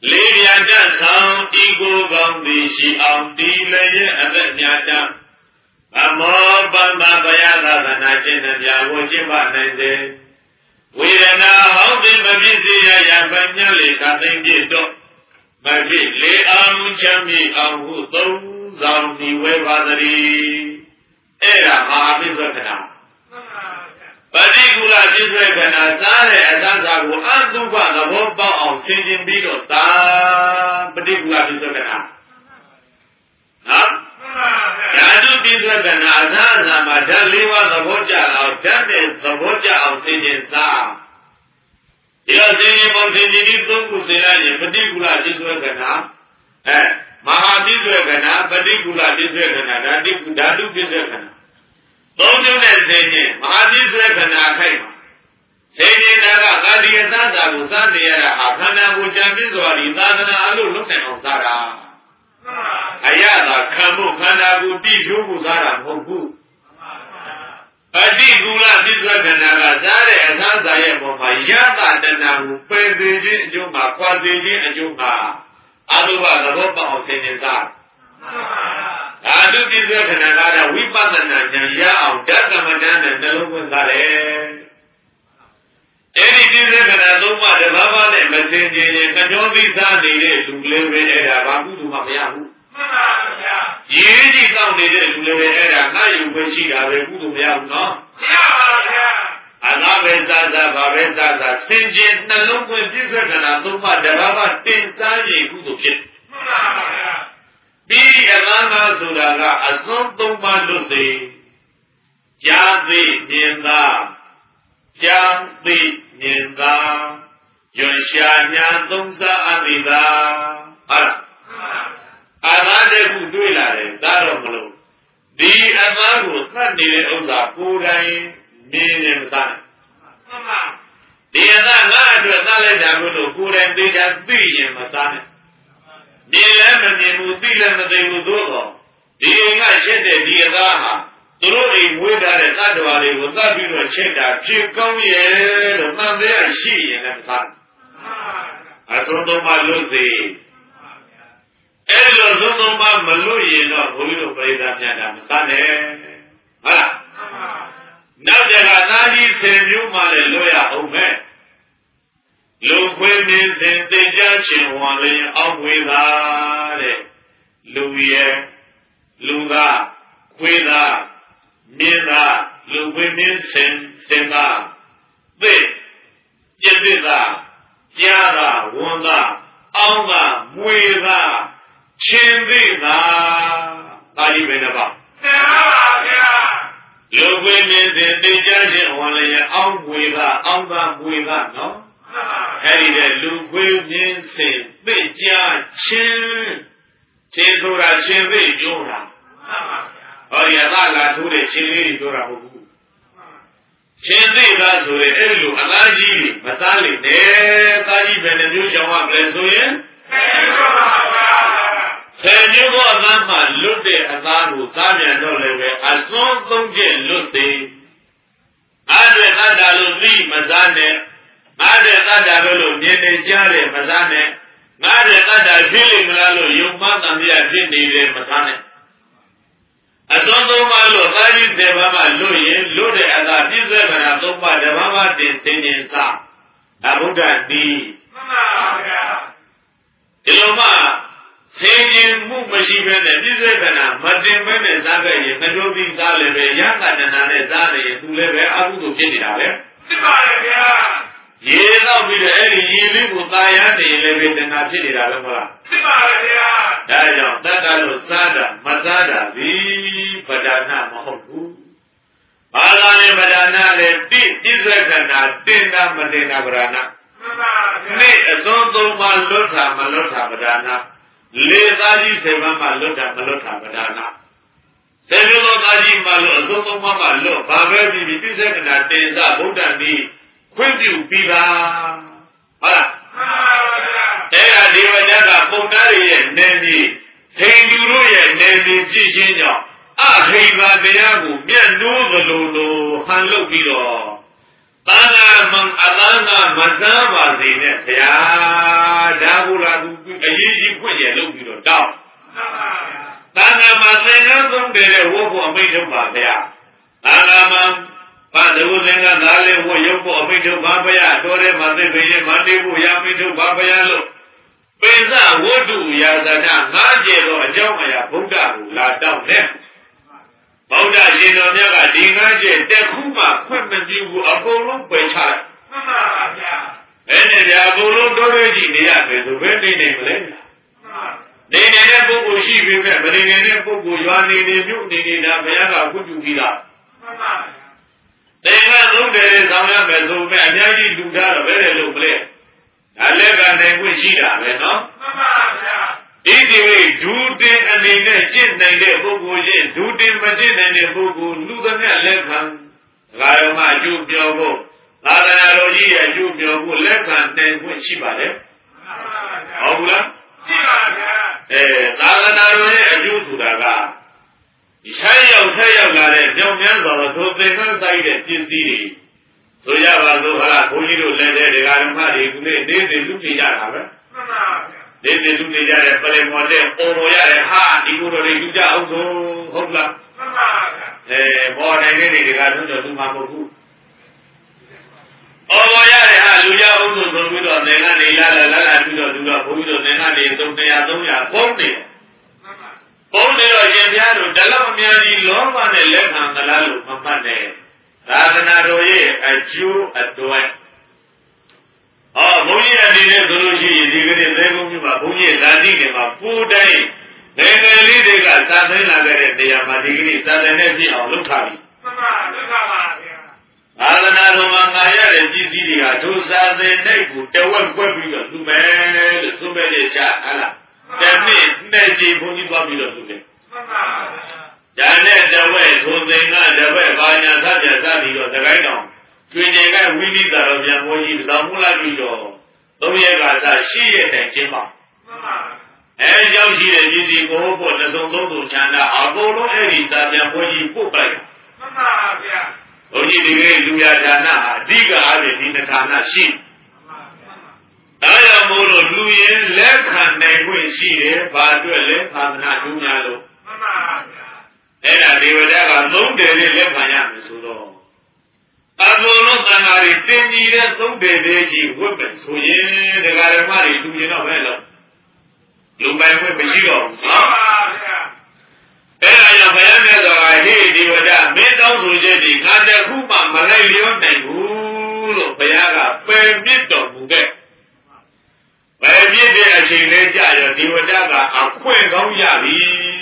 လေးပြတတ်ဆောင်ဤကိုကောင်းသည်ရှိအောင်ဒီလည်းအသက်မြတ်တတ်အမောပမ္ပဘယသာသနာကျင့်တဲ့ပြာကိုကျင့်ပါနိုင်စေဝေဒနာဟောင်းသည်မဖြစ်စေရရပညာလေကသိမ့်ပြတော့မဖြစ်လေအောင်ချမ်းမြေအောင်ဟုသုံးဆောင်ဒီဝဲပါသည်အဲ့ဒါမဟာပိဿကနာပฏิကူလပြည့်စုံခဏစားတဲ့အတ္တစာကိုအတုပသဘောပေါက်အောင်ဆင်ခြင်ပြီးတော့သာပฏิကူလပြည့်စုံခဏနော်ဓာတုပြည့်စုံခဏအသာအစာမှာဓာတ်၄ပါးသဘောကျအောင်ဓာတ်နဲ့သဘောကျအောင်ဆင်ခြင်စားဒီလိုဆင်ခြင်ပုံဆင်ခြင်ပြီးသုံးခုဆင်လိုက်ရင်ပฏิကူလပြည့်စုံခဏမဟာပြည့်စုံခဏပฏิကူလပြည့်စုံခဏဓာတုပြည့်စုံခဏသုံးမျိုးနဲ့ဆင်ခြင်းမဟာပြည့်စုံခဏခိုက်မှာဆင်ခြင်းကကာတိယသစာကိုစနေရတာအခန္ဓာကိုကြံပြည့်စွာဒီသာသနာအလို့လုံးနိုင်အောင်စားတာအယတာခံဖို့ခန္ဓာကိုတိဖြိုးဖို့စားတာမဟုတ်ဘူးပฏิကူလပြည့်စုံခဏကစားတဲ့အသာစာရဲ့ပုံမှာယတတဏကိုပယ်သေးခြင်းအကျိုးမှာခွာသေးခြင်းအကျိုးမှာအတုပသဘောပေါအောင်ဆင်ခြင်းစားဓာတုပြည့်စုံခဏကတော့ဝိပဿနာဉာဏ်ရအောင်ဓာတ်ကမ္မဋ္ဌာန်းနဲ့နှလုံးသွင်းစားတယ်အဲ့ဒီပြည့်စုံခဏသုံးပါးတဘာဝနဲ့မစင်ကြင်ရင်ကြောသီးစားနေတဲ့လူလေးပဲအဲ့ဒါဘာကုသိုလ်မှမရဘူးမှန်ပါဗျာရေးကြည့်တောက်နေတဲ့လူလေးပဲအဲ့ဒါငါယူခွင့်ရှိတာပဲကုသိုလ်မရဘူးနော်မရပါဗျာအနာပဲစားစားဘာပဲစားစားစင်ကြင်နှလုံးသွင်းပြည့်စုံခဏသုံးပါးတဘာဝတင်စားရင်ကုသိုလ်ဖြစ်မှန်ပါဗျာဒီအလန္တာဆိုတာကအစွန်းသုံးပါးလွတ်စေကြာသိမြင်သာကြာသိမြင်သာရွှန်ရှာညာသုံးစားအမိသာဟုတ်လားအာသာတဲ့ခုတွေ့လာတယ်သာတော့မလို့ဒီအသာကိုသတ်နေတဲ့ဥစ္စာကိုယ်တိုင်မြင်နေမစားနဲ့ဒီအသာငါအတွက်သတ်လိုက်တာလို့ကိုယ်တိုင်သိချာသိရင်မစားနဲ့မြင်လည်းမမြင်ဘူးသိလည်းမသိဘူးသို့တော့ဒီအိမ်ကချက်တဲ့ဒီအသားဟာသူတို့အိမ်မွေးထားတဲ့တ attva တွေကိုသတ်ပြီးတော့ချက်တာဖြစ်ကောင်းရဲ့လို့မှန်သေးရှိရင်လည်းမစားအသုံးသုံးပါလို့စေအဲ့လိုသုံးသုံးပါမလို့ရင်တော့ဘုန်းကြီးတို့ပြိဿများတာမစားနဲ့ဟုတ်လားနောက်ကြကသားကြီး10မျိုးမှလည်းလွတ်ရအောင်မဲ့လူခွေးမြင်စဉ်သိကြခြင်းဝါလျင်အောက်ဝေသာတဲ့လူရဲ့လူကခွေးသာမြင်သာလူခွေးမြင်စဉ်သာသိပြည့်သိသာကြားသာဝန်သာအောင်းသာမွေသာချင်းသိသာဒါကြီးပဲနော်ပါမှန်ပါဗျာလူခွေးမြင်စဉ်သိကြခြင်းဝါလျင်အောက်ဝေသာအောင်းသာမွေသာနော်အဲ့ဒီတဲ့လူခွေးမြင်စဉ်သိကြချင်းချင်းဆိုတာချင်းသိပြောတာဟောဒီအသာလာထိုးတဲ့ချင်းလေးတွေပြောတာမဟုတ်ဘူးချင်းသိတာဆိုရင်အဲ့လိုအသားကြီးမစားလိမ့်နဲ့သားကြီးပဲနှမျိုးကြောင့်ကလည်းဆိုရင်ဆယ်မျိုးသောအသားမှလွတ်တဲ့အသားကိုစားပြန်တော့လည်းပဲအစွန်းသုံးချက်လွတ်သေးအဲ့ဒါတတ်တာလို့သိမစားနဲ့ငါတဲ့တတ်တာပဲလို့မြင်နေကြတယ်မစားနဲ့ငါတဲ့တတ်တာဖြစ်လိမ့်မလားလို့ယုံမှန်းတန်ပြဖြစ်နေတယ်မစားနဲ့အသွန်သုံးပါလို့သာကြီး7ပါးမှလွတ်ရင်လွတ်တဲ့အသာပြည့်စုံခဏ3ပါးတပါးမှတင်သိဉ္စအဘုဒ္ဓတိမှန်ပါဗျာဒီလိုမှဆင်ញင်မှုမရှိဘဲနဲ့ပြည့်စုံခဏမတင်ဘဲနဲ့စားခဲ့ရင်မကြိုးပြီးစားလည်းပဲရကတဏနဲ့စားနေရင်သူလည်းပဲအကုသိုလ်ဖြစ်နေတာပဲဖြစ်ပါရဲ့ဗျာရေတော့ပြီးတော့အဲ့ဒီရေလေးကိုသာယာနေလည်းပဲတဏှာဖြစ်နေတာပဲမဟုတ်လားဖြစ်ပါရဲ့ဗျာဒါကြောင့်တတ်တာလို့စားတာမစားတာဒီပဒနာမဟုတ်ဘူးဘာသာရေးပဒနာလေတိပြစ္ဆကနာတင်တာမတင်တာပဒနာမှန်ပါဗျာနေ့အစုံသုံးပါလွတ်တာမလွတ်တာပဒနာလေသားကြီး7ပါးမှလွတ်တာမလွတ်တာပဒနာ7မျိုးသားကြီးမှလွတ်အစုံသုံးပါးမှလွတ်ဘာပဲဖြစ်ဖြစ်ပြစ္ဆကနာတင်စဗုဒ္ဓံဒီခွင့်ပြုပြီးပါဟုတ်လားမှန်ပါဗျာအဲ့ဒါဒီဝကြကပုံသားတွေရဲ့နေပြီးထိန်သူတို့ရဲ့နေပြီးပြည့်ရှင်းကြောင့်အဟိဘာတရားကိုမျက်နှိုးသလိုလိုဟန်လုပ်ပြီးတော့သာနာမံအလန္နာမဇ္ဇပါစေနဲ့ဗျာဒါဘူးလားသူအရေးကြီးခွင့်ရလုပ်ပြီးတော့တောင်းသာနာမှာသင်္ကန်းသုံးတဲ့ဝတ်ဖို့အမိန့်ထုတ်ပါဗျာသာနာမှာဘာသူသင်္ကန်းသားလေးဝတ်ရုပ်ဖို့အမိန့်ထုတ်ပါဗျာတော်ထဲမှာသိပင်ရင်မတေးဖို့ရမိန့်ထုတ်ပါဗျာလို့ပိစဝတ္တုယာသနာငါးကျေသောအကြောင်းအရာဗုဒ္ဓကိုလာတောင်းတယ်ဗုဒ္ဓရှင်တော်မြတ်ကဒီငါးကျေတက်ခုမှခွင့်မပြုဘူးအကုန်လုံးပယ်ချလိုက်မှန်ပါဗျာအဲ့ဒီအကုန်လုံးတိုးတိုးကြည့်နေရတယ်ဆိုဘယ်နေမလဲနေနေတဲ့ပုဂ္ဂိုလ်ရှိပြီမဲ့မနေနေတဲ့ပုဂ္ဂိုလ်ရွာနေနေမြို့နေနေတာဘုရားကခွင့်ပြုပြီးတာမှန်ပါဗျာသင်္ကန်းသုံးတယ်ဆောင်ရမယ်ဆိုမဲ့အများကြီးလူထားတော့ဘယ်နဲ့လို့မလဲဒါလည်းကနိုင်ခွင့်ရှိတာပဲနော်မှန်ပါဗျာဒီဒူတင်အနေနဲ့ကျင့်နိုင်တဲ့ပုဂ္ဂိုလ်ချင်းဒူတင်မကျင့်နိုင်တဲ့ပုဂ္ဂိုလ်လူသမျှလက်ခံဒါရောမှအကျိုးပြောဖို့သာသနာတော်ကြီးရဲ့အကျိုးပြောဖို့လက်ခံနိုင်ခွင့်ရှိပါတယ်ဟုတ်ဘူးလားရှိပါဗျာသာသနာတော်ရဲ့အကျိုးဆိုတာကဆက်ရောက်လာတဲ့ကြောင့်များစွာသောထိုသင်္ကန်းဆိုင်တဲ့ပစ္စည်းတွေဆိုရပါစို့ဟာဘုန်းကြီးတို့လည်းတဲ့ဒကာဓမ္မတွေဒီနေ့နေလူနေကြတာပဲမှန်ပါဗျာနေလူနေကြတဲ့ပလင်မော်တဲ့ပေါ်ရတဲ့ဟာဒီလိုတွေလူကြအောင်ဆိုဟုတ်လားမှန်ပါဗျာပေါ်နိုင်တဲ့ဒကာတို့တော့သူမှမဟုတ်ဘူးပေါ်ရတဲ့ဟာလူကြအောင်ဆိုပြီးတော့သင်္ကန်းတွေလာပြီးတော့သူတော့ဘုန်းကြီးတို့သင်္ကန်းတွေ300 300ပုံနေပုံနေတော့ရှင်ဘုရားတို့တလောက်အများကြီးလောဘနဲ့လက်ခံသလားလို့မမှတ်နဲ့သာသနာတော်ရဲ့အကျိုးအတွက်ဘုန်းကြီးအနေနဲ့ဆိုလို့ရှိရင်ဒီကနေ့သေကုန်းမြို့မှာဘုန်းကြီးဇာတိတွေမှာပူတိုင်းငယ်ငယ်လေးတွေကသာသနာလာခဲ့တဲ့တရားမှာဒီကနေ့သာသနာနဲ့ပြည့်အောင်လုပ်ထားပြီမှန်ပါလုပ်ထားပါဗျာသာသနာတော်မှာငါရတဲ့ပစ္စည်းတွေကဒုစာသင်တဲ့ကိုတဝက်ကွက်ပြီးတော့လူမယ်လို့သုံးမဲ့တဲ့ချဟာလားတနေ့နဲ့ကြည်ဘုန်းကြီးသွားပြီးတော့လူတယ်မှန်ပါဗျာဒါနဲ့တဝက်ထိုသင်္ကတဝက်ဘာညာသပြသပြီးတော့သခိုင်းတော်ကျွင်ကျင်ကဝိနိသာတော်ပြန်ဘုန်းကြီးတောင်မူလာပြီးတော့3ရက်ကစ8ရက်တိုင်ကျင်းပါမှန်ပါရောက်ရှိတဲ့ပစ္စည်းကိုပို့3 3ချမ်းသာအကုန်လုံးအဲ့ဒီသာပြန်ဘုန်းကြီးပို့ပလိုက်မှန်ပါဗျာဘုန်းကြီးဒီကနေ့လူရဌာနအဓိကအားဖြင့်ဒီဌာနရှိဒါကြောင့်မို့လို့လူရင်လက်ခံနိုင်ခွင့်ရှိတယ်ဘာအတွက်လဲသာသနာ့ကျိုးများလို့မှန်ပါဗျာအဲ့ဒါဒီဝဒက3တယ်နဲ့လက်ခံရမယ်ဆိုတော့အကုန်လုံးသံဃာတွေတင်ကြီးတဲ့3တယ်လေးကြီးဝတ်မယ်ဆိုရင်ဒကာဓမ္မတွေလူရင်တော့ပဲလို့လူပိုင်ခွင့်မရှိတော့ဘူးနော်မှန်ပါဗျာအဲ့ဒါကြောင့်ဘုရားမြတ်စွာဘုရားဟေ့ဒီဝဒမင်းတောင်းဆိုချက်ဒီငါတခုမှမလိုက်လျောနိုင်ဘူးလို့ဘုရားကပယ်မြစ်တော်မူခဲ့ဘယ်ပြည့်တဲ့အချိန်လေးကြာရောဒီဝတ္တကအခွင့်ကောင်းရပြီ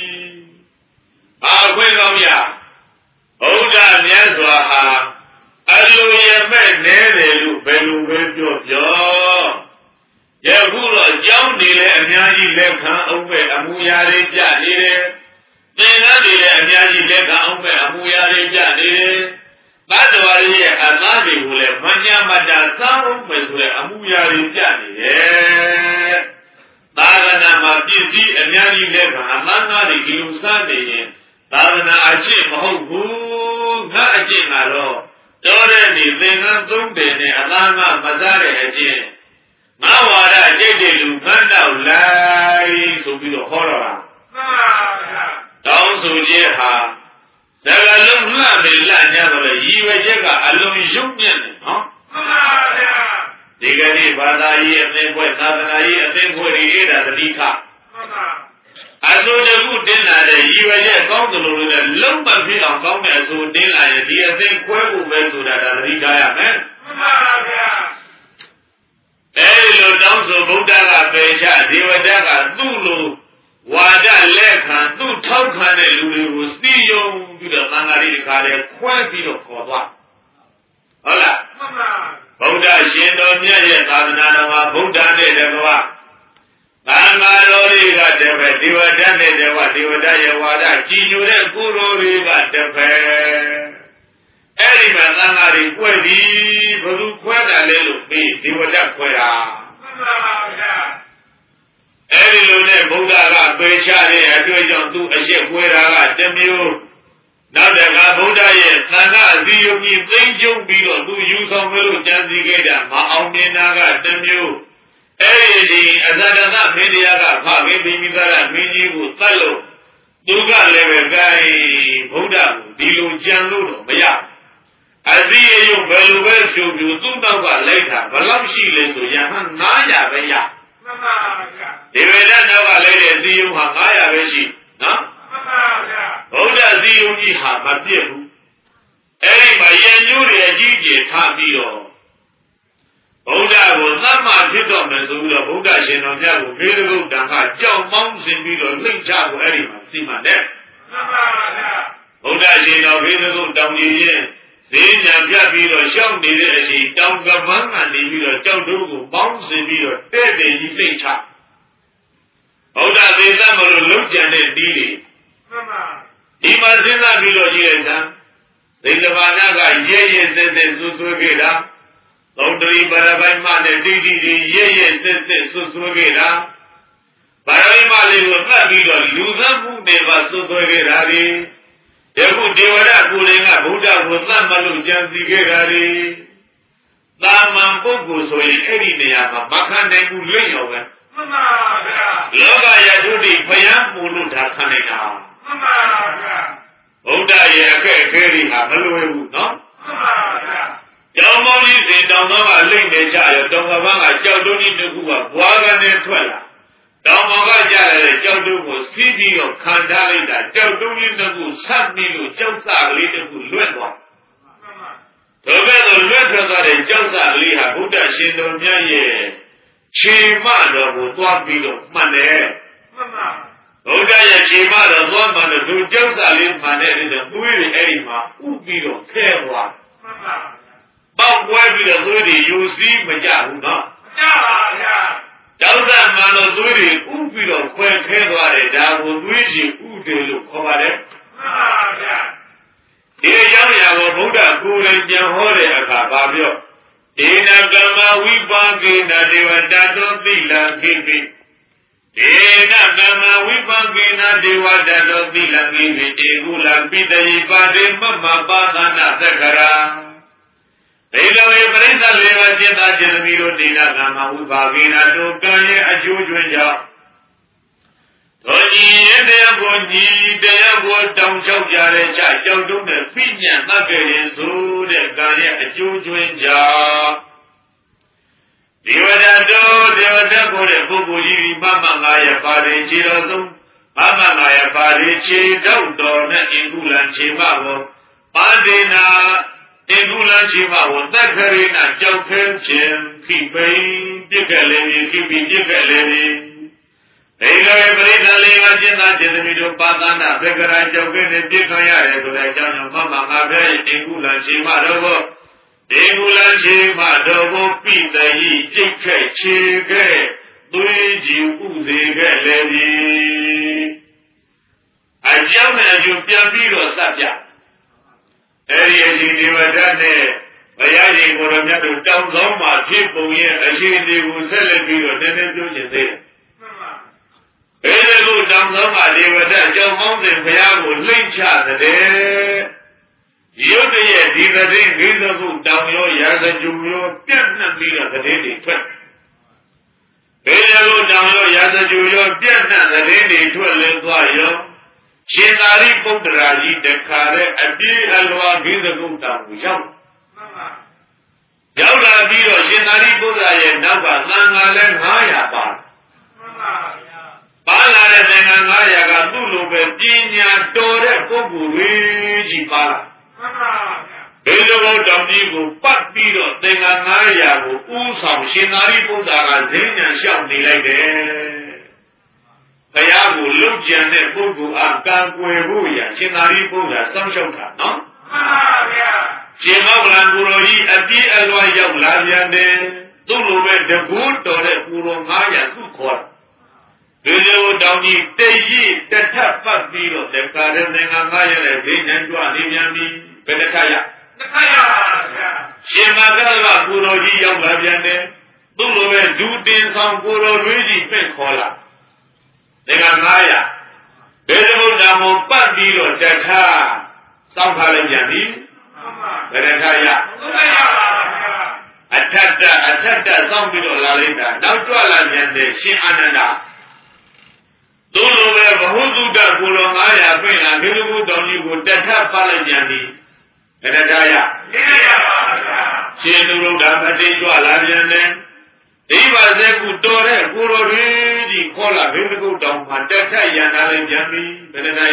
အခွင့်ကောင်းရဘုရားမြတ်စွာဟာအလိုရမဲ့နဲတယ်လို့ဘယ်လိုပဲပြောယခုတော့အကြောင်းတွေလည်းအများကြီးလက်ခံအောင်ပဲအမှုရာတွေပြနေတယ်သင်္ကန်းတွေလည်းအများကြီးလက်ခံအောင်ပဲအမှုရာတွေပြနေတယ်ဘတ်တော်ရဲ့အသားတွေကိုလည်းမညာမတာစောင်းမယ်ဆိုတဲ့အမှုရာတွေပြနေတယ်။သာသနာမှာပစ္စည်းအများကြီးလက်ခံအမှန်ကားတွေဒီလိုစားနေရင်သာသနာအကျင့်မဟုတ်ဘူး။ငါအကျင့်ကတော့တော်တဲ့ဒီသင်္ကန်း3တယ်နဲ့အလားငါမစားတဲ့အကျင့်ငါဝါဒအကျင့်တွေလူခန်းတော့လိုက်ဆိုပြီးတော့ဟောတော့တာ။မှန်ပါဗျာ။တောင်းဆိုခြင်းဟာစကားလုံးလှတယ်လှ냐တော့လေရည်ရွယ်ချက်ကအလုံးရုပ်မြင့်တယ်နော်မှန်ပါဗျာဒီကနေ့ဘာသာရေးအသင်းဖွဲ့သာသနာရေးအသင်းဖွဲ့တွေအဲ့ဒါတတိထမှန်ပါအစိုးတခုတင်းလာတဲ့ရည်ရွယ်ချက်ကောင်းသလိုလိုနဲ့လုံးမဖြစ်အောင်ကောင်းတဲ့အစိုးတင်းလာရင်ဒီအသင်းခွဲဖို့ပဲဆိုတာဒါတတိထားရမယ်မှန်ပါဗျာအဲဒီလိုတောင်းဆိုဗုဒ္ဓကပေချဒေဝတာကသူ့လိုဝါဒလက်ခံသူ့ထောက်ခံတဲ့လူတွေကိုစီယုံပြီးတော့သံဃာတွေဒီခါလဲခွဲပြီးတော့ခေါ်သွားဟုတ်လားမှန်ပါဗုဒ္ဓရှင်တော်မြတ်ရဲ့သာသနာတော်မှာဗုဒ္ဓနဲ့တကွာသံဃာတော်တွေကတပည့်ဒေဝတာနဲ့တကွာဒေဝတာရဲ့ဝါဒကြည်ညိုတဲ့ကိုယ်တော်တွေကတပည့်အဲ့ဒီမှာသံဃာတွေကွဲပြီးဘယ်သူခွဲတာလဲလို့ပြီးဒေဝတာခွဲတာမှန်ပါဗျာအဲ့ဒီလိုနဲ့ဗုဒ္ဓကပယ်ချတဲ့အတွေ့အကြုံသူအရှိခွဲတာကတစ်မျိုးနောက်တခါဗုဒ္ဓရဲ့သံဃာအစည်းအရုံးကြီးသိမ့်ကျုံပြီးတော့သူယူဆောင်မလို့ကြံစည်ခဲ့တာမအောင်မြင်တာကတစ်မျိုးအဲ့ဒီအဇဒတမင်းတရားကဖခင်မိမိသားရမင်းကြီးကိုသတ်လို့သူကလည်းပဲကဲဗုဒ္ဓကိုဒီလိုကြံလို့တော့မရအစည်းအရုပ်ဘယ်လိုပဲဖြူဖြူသူ့တော့ကလိုက်တာဘယ်လောက်ရှိလဲဆိုရဟန်း900ပဲရမှန်ပါဗျာဒီဝေဒနောက်ကလိုက်တဲ့အစည်းအရုပ်ဟာ900ပဲရှိနော်မှန်ပါဗျာဗုဒ္ဓအစည်းအရုပ်ကြီးဟာမပြည့်ဘူးအဲ့ဒီမှာရန်ကျိုးတွေအကြီးကျယ်ထားပြီးတော့ဗုဒ္ဓကိုသတ်မှဖြစ်တော့မယ်ဆိုပြီးတော့ဗုဒ္ဓရှင်တော်မြတ်ကိုဘေးရုပ်တံခါကြောက်မောင်းစင်ပြီးတော့လှိမ့်ချကိုအဲ့ဒီမှာစီမံတယ်မှန်ပါဗျာဗုဒ္ဓရှင်တော်ဘေးရုပ်တောင်ကြီးရင်ဈေးညာပြတ်ပြီးတော့ရှောက်နေတဲ့အချိန်တောင်ကပန်းကနေပြီးတော့ကြောက်တို့ကိုပေါင်းစင်ပြီးတော့တဲ့တဲ့ကြီးလှိမ့်ချဗုဒ္ဓသေသမလို့လုံကြံတဲ့တီးတွေမှန်ပါဒီမှာစဉ်းစားပြီးတော့ကြည့်လိုက်စမ်းသေလဘာနာကရဲရဲစက်စက်ဆွဆွဲခဲ့တာသုတ္တရိပရပိုင်မနဲ့တိတိတွေရဲရဲစက်စက်ဆွဆွဲခဲ့တာဗရမိမလေးကိုသတ်ပြီးတော့လူသတ်မှုတွေပါဆွဆွဲခဲ့တာဒီယခုဒေဝရကိုယ်တိုင်ကဗုဒ္ဓကိုသတ်မလို့ကြံစည်ခဲ့တာဒီသာမန်ပုဂ္ဂိုလ်ဆိုရင်အဲ့ဒီနေရာမှာမခံနိုင်ဘူးလွင့်ရောပဲမှန်ပါဗျာလောကရတုတိဖယံမူလို့ဒါခံနိုင်တာမှန်ပါဗျာဗုဒ္ဓရဲ့အခက်အခဲတွေဟာမလွယ်ဘူးနော်မှန်ပါဗျာကျောင်းပေါင်းကြီးစဉ်တောင်သောကလိမ့်နေကြရောတောင်ကပန်းကကြောက်တုံးကြီးတစ်ခုကဘွားကနေထွက်လာတောင်ပေါ်ကကြားရတဲ့ကြောက်တုံးကိုစီးပြီးတော့ခံထားလိုက်တာကြောက်တုံးကြီးတစ်ခုဆက်ပြီးလို့ကြောက်စကလေးတစ်ခုလွတ်သွားမှန်ပါဒါကဲဆိုလွတ်ထွက်သွားတဲ့ကြောက်စကလေးဟာဘုဒ္ဓရှင်တော်မြတ်ရဲ့ခြေမတော်ကိုသွားပြီးတော့မှန်တယ်မှန်ပါဘုရားရဲ့ခြေမတော်သွားမှလို့သူကြောက်စလေးမှန်တဲ့အတွက်သွေးတွေအဲ့ဒီမှာဥပြီးတော့ခဲသွားမှန်ပါပေါက်ပွဲပြီးတော့သွေးတွေယူစည်းမကြဘူးနော်မကြပါဗျာကြောက်စမှန်တော့သွေးတွေဥပြီးတော့ခွဲခဲသွားတယ်ဒါကိုသွေးကြီးဥတယ်လို့ခေါ်ပါတယ်မှန်ပါဗျာဒီအကြောင်းအရာကိုဘုရားကိုယ်တိုင်ပြန်ဟောတဲ့အခါဘာပြောဒေနကမ္မဝိပါကိနဒေဝတတောသီလံခိပိဒေနကမ္မဝိပါကိနဒေဝတတောသီလံခိပိတေကုလံပိတယိပါတိမမပါဒနာသက္ခရာဒေနဝေပရိသတ်လေးပါးจิตသားจิตသမီးတို့ဒေနကမ္မဝိပါကိနတို့ကံရဲ့အကျိုးကျွင်းကြောင့်တို့ညီရဲ့တရားကိုညီတရားကိုတောင်းလျှောက်ကြတဲ့ကြောက်တုံးနဲ့ပြညံ့တတ်ခဲ့ရင်ဆိုတဲ့ကံရဲ့အကျိုးကျွင်းကြောင့်ဒေဝဒတောဒေဝဒကိုတဲ့ပုဂ္ဂိုလ်ကြီးမမ900ပါရင်ခြေတော်ဆုံးမမ900ပါရင်ခြေတော့တော်နဲ့အင်္ဂုလံခြေမဘောပါဒေနာအင်္ဂုလံခြေမဘောသက္ခရိနာကြောက်ခဲခြင်းခိပိပြစ်ခဲ့လေခိပိပြစ်ခဲ့လေဒေဂဝေပရိသလေးပါจิตသားจิตသမီးတို့ပါသနာဘေကရာကြောက်ခဲနဲ့ပြစ်ခံရတယ်ဆိုတဲ့အကြောင်းကြောင့်မမငါဖဲအင်္ဂုလံခြေမတော်ဘောဒေဂုလခြေမတော်ကိုပိတယိကြိတ်ခဲ့ခြေခဲ့သွေးကြည်ဥစေခဲ့လေပြီအကြောင်းနဲ့အကျိုးပြန်ပြီးတော့စပြအဲဒီအချိန်ဒီဝဒတ်နဲ့ဘုရားရှင်ကိုယ်တော်မြတ်တို့တောင်းဆောင်မှာဖြစ်ပုံရဲ့အရှင်ဒီကိုဆက်လက်ပြီးတော့နည်းနည်းပြောချင်သေးတယ်ဘယ်လိုတောင်းဆောင်မှာဒီဝဒတ်ကြောင့်မောင်းစဉ်ဘုရားကိုလှိမ့်ချတဲ့ရုတ်တရက်ဒီသတင်းဂိသကုတောင်ရောရာဇဂျူရောပြန့်နှံ့ပြီးတော့သတင်းတွေထွက်ဘယ်လိုတောင်ရောရာဇဂျူရောပြန့်နှံ့သတင်းတွေထွက်လဲသွားရောရှင်သာရိပုတ္တရာကြီးတခါတဲ့အပြေးအလွာဂိသကုတောင်ကိုရောက်ရောက်လာပြီးတော့ရှင်သာရိပုတ္တရာရဲ့နောက်ကသံဃာလဲ900ပါပါလာတဲ့သံဃာ900ကသူ့လိုပဲပညာတော်တဲ့ပုဂ္ဂိုလ်တွေကြီးပါလာဘေးလိုတောင်ကြီးကိုပတ်ပြီးတော့သင်္ဃာ900ကိုဥဆောင်ရှင်သာရိပုတ္တရာကဈဉ္ဉံလျှောက်နေလိုက်တယ်။ဘုရားကိုလုံခြံတဲ့ပုဂ္ဂိုလ်အားကံကွယ်ဖို့ရရှင်သာရိပုတ္တရာစောင့်ရှောက်တာနော်။မှန်ပါဗျာ။ရှင်မောဂလန်ကိုရောကြီးအပြည့်အလွှာရောက်လာပြန်တယ်။သူ့လိုပဲတကူတော်တဲ့ကိုရော900သူ့ခေါ်ဘေးလိုတောင်ကြီးတိတ်ကြီးတထပ်ပတ်ပြီးတော့တခါတည်းသင်္ဃာ900နဲ့ဈဉ္ဉံကြွနေပြန်ပြီဘယ်တစ်ခါရတစ်ခါရပါဗျာရှင်မကရကကိုတော်ကြီးရောက်လာပြန်တယ်သူ့လိုပဲဒူတင်ဆောင်ကိုတော်တွေးကြီးပြင့်ခေါ်လာသင်္ဃာ900ဘေးလိုတောင်ကိုပတ်ပြီးတော့တထစောင့်ထားလိုက်ပြန်ပြီဘယ်တစ်ခါရတစ်ခါရပါဗျာ attatta xongပြီးတော့လာလိုက်တာနောက်တွလာပြန်တယ်ရှင်အာနန္ဒသို့လိုပဲဘဟုတုတ္တကိုတော်900ပြင်လာဒီလိုမျိုးတောင်ကြီးကိုတထပါလိုက်ပြန်ပြီဘယ်တရားရရှင်သူရုဒ္ဓမတိကြွလာပြန်တယ်ဒီပါစေကူတော်တဲ့ကိုတော်ကြီးခေါ်လာဘေဒကုတ်တောင်မှာတထရန်လာလိုက်ပြန်ပြီဘယ်တရားရ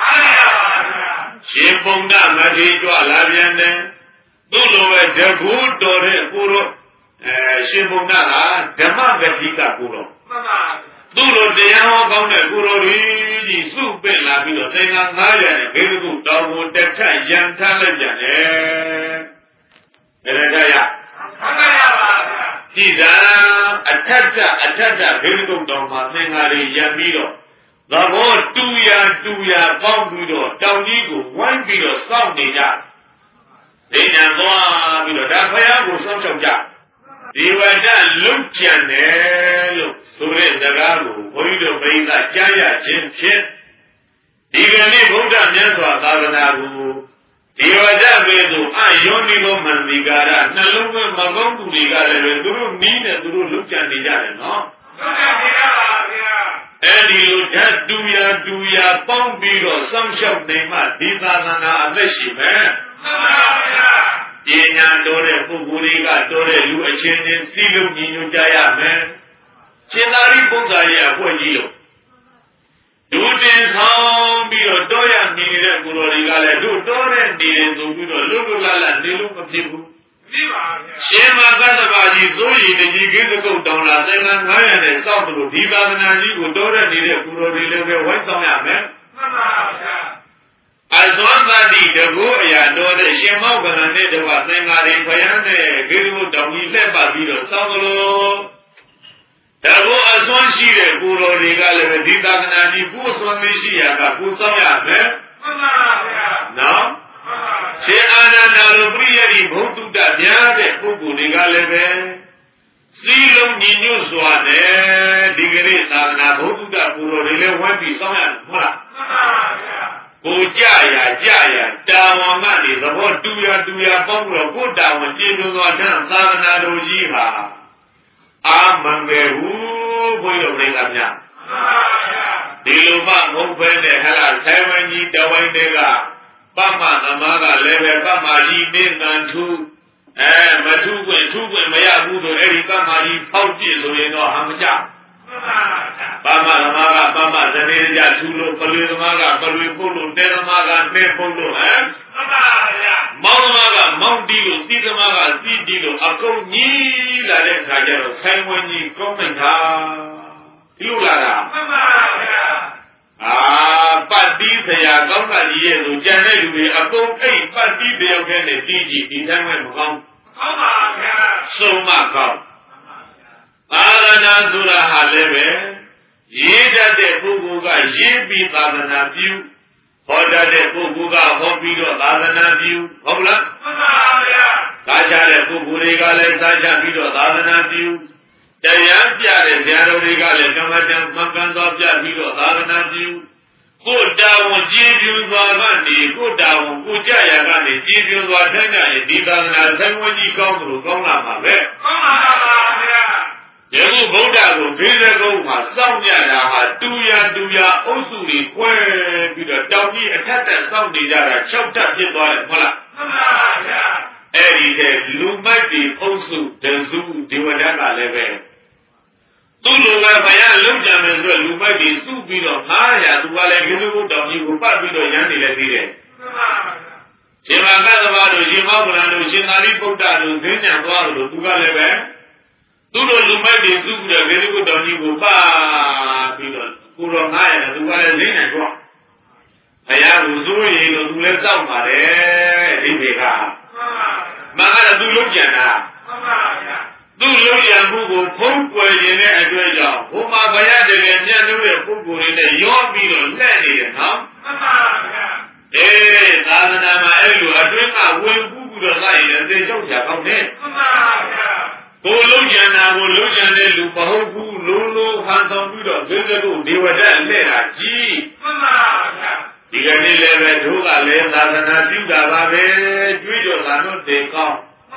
ရှင်ပုံဒမတိကြွလာပြန်တယ်သို့လိုပဲတကူတော်တဲ့ကိုတော်ရှင်ပုံဒကဓမ္မဂတိကကိုတော်သူ့လိုတရားဟောကောင်းတဲ့ကိုတော်ကြီးစုပင့်လာပြီးတော့သင်္ဃ900နဲ့ဘေဒကုတ်တောင်ကိုတထရန်ထားလိုက်ပြန်တယ်ဘယ်တရားရကြည်သာအထက်ဘေဒကုတ်တောင်မှာသင်္ဃာတွေရံပြီးတော့သဘောတူရပေါင်းပြီးတော့တောင်ကြီးကိုဝိုင်းပြီးတော့စောင့်နေကြဒိဋ္ဌံသွားပြီးတော့ဒါဖယားကိုစောင့်ရှောက်ကြဒီဝတ္တလုတ်ကြံတယ်လို့ဆိုတဲ့စကားကိုဘုန်းကြီးတို့ဘိန်းကကြားရခြင်းဖြင့်ဒီကနေ့ဗုဒ္ဓမြတ်စွာသာသနာကိုဒီဝတ္တပဲဆိုအယောနိသောမန္တိကာရနှလုံးသွင်းမကောင်းသူတွေကလည်းသူတို့နီးနဲ့သူတို့လုတ်ကြံနေကြတယ်နော်လုတ်ကြံနေကြပါဗျာအဲ့ဒီလိုဓာတ်တူရပေါင်းပြီးတော့စောင့်ရှောက်နေမှဒီသာသနာအသက်ရှိမယ်မှန်ပါဗျာပညာတော်တဲ့ပုဂ္ဂိုလ်တွေကတော်တဲ့လူအချင်းချင်းစီးလုံးညီညွတ်ကြရမယ်ရှင်သာရိပုတ္တရာရဲ့အဖွဲ့ကြီးလို့ဒုတင်ဆောင်ပြီးတော့တောရနေတဲ့ကိုယ်တော်တွေကလည်းတို့တော်တဲ့နေတယ်ဆိုပြီးတော့လွတ်လပ်နေလို့မဖြစ်ဘူးဖြစ်ပါဗျာရှင်မကသဘာကြီးစိုးရည်တကြီးကိစ္စကုတ်တောင်းလာသင်္ကန်း900နဲ့စောင့်သလိုဒီသာသနာကြီးကိုတော်တဲ့နေတဲ့ကိုယ်တော်တွေလည်းပဲဝိုင်းဆောင်ရမယ်မှန်ပါဗျာအစွမ်းသတိတကူအရာတော်တဲ့ရှင်မောကလန်နဲ့တကွသင်္ဃာတွေဖယံနဲ့ကိစ္စကုတ်တောင်းကြီးလှည့်ပတ်ပြီးတော့စောင့်သလိုတကူအစွမ်းရှိတဲ့ကိုယ်တော်တွေကလည်းဒီသာသနာကြီးကိုယ်အစွမ်းမရှိရတာကိုစောင့်ရမယ်မှန်ပါဗျာနော်ရှင်အာနန္ဒာလိုပရိယတိဘုဒ္ဓတဗျာတဲ့ပုဂ္ဂိုလ်တွေကလည်းပဲစီလုံးညီညွတ်စွာနဲ့ဒီကနေ့သာသနာဘုဒ္ဓကိုယ်တော်တွေလည်းဝိုင်းပြီးစောင့်ရတယ်ဟုတ်လားမှန်ပါဗျာကိုကြရတာဝန်ကနေသဘောတူရပေါင်းလို့ကိုတာဝန်ကျေပြစွာတန်းသာသနာတော်ကြီးဟာအာမံပဲဟုဘုန်းတော်တွေကဗျာဒီလိုမှမဟုတ်ပဲနဲ့ဟလာဆိုင်ဝင်းကြီးတဝိုင်းတွေကပမသမားကလည်းပဲပမကြီးနေတန်ထုမထုခွင့်မရဘူးဆိုအဲ့ဒီပမကြီးဖောက်ပြစ်ဆိုရင်တော့ဟာမကြပမသမားကပမဇနေကြထုလို့ပလွေသမားကပလွေပုတ်လို့တဲသမားကတဲပုတ်လို့မောင်သမားကမောင်တီးလို့စီးသမားကစီးတီးလို့အကုန်ကြီးလာတဲ့ခါကျတော့ဆိုင်ဝင်းကြီးကောင်းမိတ်တာဒီလိုလာတာမှန်ပါဗျာပတ်တိဆရာကောင်းတာကြီးရဲ့ဆိုကြံတဲ့လူတွေအကုန်အိတ်ပတ်တိတယောက်တည်းနဲ့တီးကြည့်ဒီတိုင်းမဲ့မကောင်းဟုတ်ပါဗျာဆုံးမကောင်းသာသနာဆိုတာဟာလည်းပဲရေးတတ်တဲ့ပုဂ္ဂိုလ်ကရေးပြီးသာသနာပြုဟောတတ်တဲ့ပုဂ္ဂိုလ်ကဟောပြီးတော့သာသနာပြုဟုတ်လားမှန်ပါဗျာသာချတဲ့ပုဂ္ဂိုလ်တွေကလည်းသာချပြီးတော့သာသနာပြုတရားပြတဲ့ဆရာတော်တွေကလည်းကမ္မဋ္ဌာန်းမှန်ကန်စွာပြပြီးတော့သာသနာပြုကိုယ်တာဝန်ကြည်ပြူစွာကနေကိုယ်တာဝန်ကိုကြရကနေကြည်ပြူစွာထိုင်ကြရင်ဒီသာသနာဆိုင်ဝင်ကြီးကောင်းလို့ကောင်းလာမှာပဲမှန်ပါဗျာယခုဗုဒ္ဓကိုဘေးစကုန်းမှာစောင့်ကြတာဟာတူရအုပ်စုတွေခွဲပြီးတော့တောင်ကြီးအထက်တက်စောင့်နေကြတာ6တက်ဖြစ်သွားတယ်ဟုတ်လားမှန်ပါဗျာအဲ့ဒီတဲ့လူမိုက်တွေအုပ်စုတစုဒေဝဒတ်ကလည်းပဲသူ့လူကဘယလုံးကြံမယ်ဆိုလူမိုက်တွေစုပြီးတော့900သူကလည်းကိစ္စကုတ်တောင်ကြီးကိုပတ်ပြီးတော့ရမ်းနေလည်းပြီးတယ်မှန်ပါဗျာရှင်မကသဘာတို့ရှင်မောကလန်တို့ရှင်သာရိပုတ္တတို့ဈဉ္ဉံသွားလို့သူကလည်းပဲသူတို့လူမိုက်တွေစုပြီးတော့ကိစ္စကုတ်တောင်ကြီးကိုပတ်ပြီးတော့ကိုတော်900နဲ့သူကလည်းဈဉ္ဉံသွားဘုရားကိုစိုးရိမ်လို့သူလည်းစောင့်ပါတယ်ဒီဘေကမှန်ပါဗျာမကလည်းသူလုံးကြံတာမှန်ပါဗျာသူ့လုံးရံမှုကိုဖုံးကွယ်ခြင်းတဲ့အတွက်ကြောင့်ဘုမာဘယတကယ်မြတ်လို့တဲ့ပုဂ္ဂိုလ်တွေနဲ့ရောပြီးတော့လက်နေတယ်နော်မှန်ပါဗျာသာသနာမှာအဲ့လိုအတွင်းကဝင်ပူးပြီးတော့လိုက်ရင်အသေးချောက်ကြကောင်းတယ်မှန်ပါဗျာကိုလုံးကြံတာကိုလုံးကြံတဲ့လူမဟုတ်ဘူးလုံးဟန်ဆောင်ပြီးတော့သေစကုဒေဝဒတ်လက်တာကြီးမှန်ပါဗျာဒီကနေ့လည်းပဲတို့ကလည်းသာသနာပြုတာပါပဲကြွေးကြော်တာတို့တေကောင်းမှန်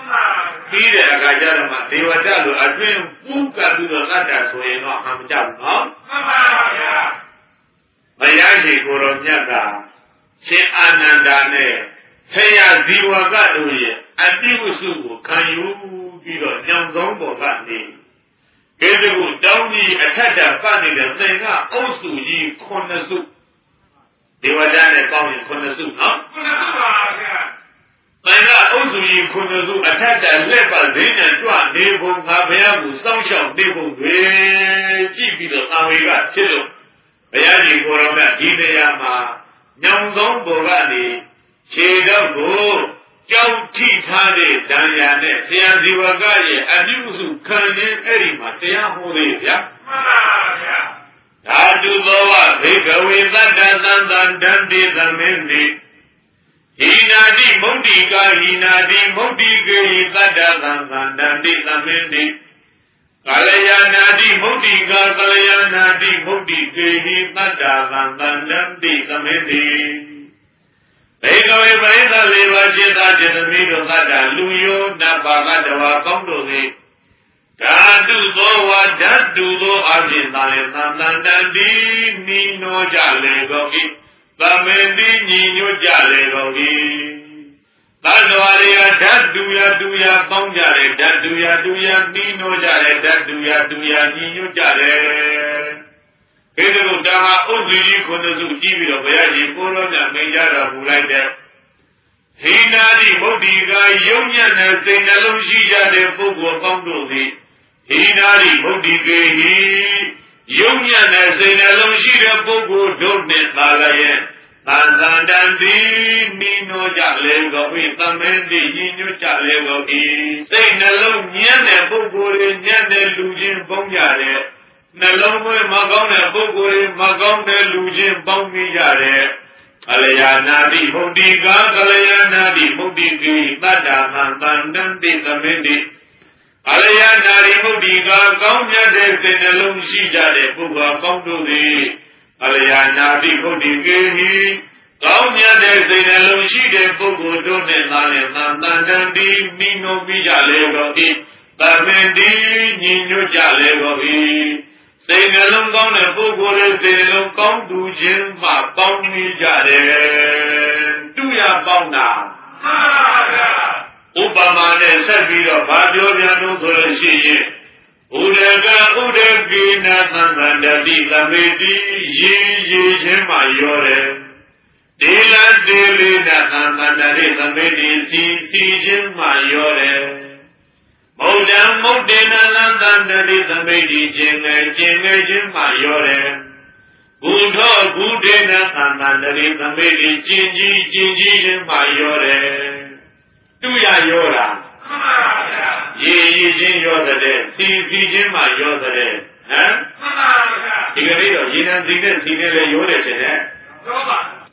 ပြီးတဲ့အခါကျတော့မှဒေဝတာလိုအတွင်းပူကပ်ပြီးတော့တတ်တာဆိုရင်တော့အမှန်ကြောက်နော်မှန်ပါဗျာဘုရားရှင်ကိုရောမြတ်ကရှင်အာနန္ဒာနဲ့ဆရာဇီဝကတို့ရဲ့အတိဝစုကိုခံယူပြီးတော့ညောင်ဆုံးပေါ်ကနေကေတကုတောင်းကြီးအထက်တပတ်နေတဲ့သင်္ကအုပ်စုကြီး9စုဒေဝတာနဲ့ပေါင်းရင်9စုနော်9စုပါဗျာသင်္ကအုပ်စုကြီး9စုအထက်တလက်ပါဈေးနဲ့ကြွနေပုံငါဘုရားကိုစောင့်ရှောက်နေပုံတွေကြည့်ပြီးတော့သာဝေကဖြစ်လို့ဘုရားကြီးကိုရောမြတ်ဒီနေရာမှာညောင်ဆုံးပေါ်ကနေခြေတော့ကိုကြောက်ထိထားတဲ့ဒဏ်ရာနဲ့ဆရာဇီဝကရဲ့အနိမှုစုခံရင်အဲ့ဒီမှာတရားဟောသေးဗျာမှန်ပါဗျာဓာတုသောဝဘေကဝေသတ္တသံသံတံတိသမင်းတိဟိနာတိမုဒ္ဒိကာဟိနာတိမုဒ္ဒိကေဟိသတ္တသံသံတံတိသမင်းတိကာလယာနာတိမုဒ္ဒိကာကာလယာနာတိမုဒ္ဒိကေဟိသတ္တသံသံတံတိသမင်းတိဘေကဝေပရိသတ်လေးပါးจิตသားจิตသမီးတို့သတ္တလူယောနတ်ပါကတဝါကောင်းတို့သည်ဓာတုသောဝါဓာတုသောအပြင်သာလေသံတန်တန်တိမိနောကြလေကုန်၏သမေတိညီညွတ်ကြလေကုန်၏သတ္တဝါတွေကဓာတုယတုယပေါင်းကြတယ်ဓာတုယတုယမိနောကြတယ်ဓာတုယတုယညီညွတ်ကြတယ်ခေတ္တကဒါဟာဥဒ္ဓကြီး9စုကြည့်ပြီးတော့ဘုရားရှင်ကိုရောမြတ်မိန့်ကြတော်မူလိုက်တဲ့ဟိနာတိမုဒ္ဒိကာယုံညံ့တဲ့စိတ်နှလုံးရှိကြတဲ့ပုဂ္ဂိုလ်ပေါင်းတို့သည်ဟိနာတိမုဒ္ဒိကေဟိယုံညံ့တဲ့စိတ်နှလုံးရှိတဲ့ပုဂ္ဂိုလ်တို့နှင့်သာလျက်သံသန္တံတိမိနောကြလေကုန်၏သမေတိညီညွတ်ကြလေကုန်၏စိတ်နှလုံးညံ့တဲ့ပုဂ္ဂိုလ်တွေညံ့တဲ့လူချင်းပေါင်းကြတဲ့နှလုံးသွင်းမကောင်းတဲ့ပုဂ္ဂိုလ်တွေမကောင်းတဲ့လူချင်းပေါင်းမိကြတဲ့ကလျာဏတိမုဒ္ဒိကာကလျာဏတိမုဒ္ဒိကိသတ္တသံသံတံတိသမင်းတိကလျာဏတိမုဒ္ဒိကာကောင်းမြတ်တဲ့စိတ်နှလုံးရှိကြတဲ့ပုဂ္ဂိုလ်ပေါင်းတို့သည်ကလျာဏတိမုဒ္ဒိကိကောင်းမြတ်တဲ့စိတ်နှလုံးရှိတဲ့ပုဂ္ဂိုလ်တို့နဲ့သာလေသံတန်တံတိမိနိုးမိကြလေကုန်၏သမင်းတိညီညွတ်ကြလေကုန်၏စိတ်နှလုံးကောင်းတဲ့ပုဂ္ဂိုလ်တွေစိတ်နှလုံးကောင်းသူချင်းမှပေါင်းမိကြတယ်တူရပေါင်းတာမှန်ပါဗျာဥပမာနဲ့ဆက်ပြီးတော့ဗာပြောပြန်လို့ဆိုလို့ရှိရင်ဥဒကဥဒကိနာသံသန္တတိသမေတိရေချင်းမှရောတယ်ဒေလဒေလိနာသံသန္တတိသမေတိစီချင်းမှရောတယ်မௌဒံမௌဒေနသံသန္တတိသမေတိကျင်ငယ်ချင်းမှရောတယ်ဂုထောဂုဒေနသံသန္တတိသမေတိကျင်ကြီးချင်းမှရောတယ်တူရရောတာမှန်ပါဗျာရေချင်းရောတဲ့စီချင်းမှရောတဲ့ဟမ်မှန်ပါဗျာဒီကနေ့တော့ရေနံစီနဲ့လည်းရောတယ်တဲ့ရောပါ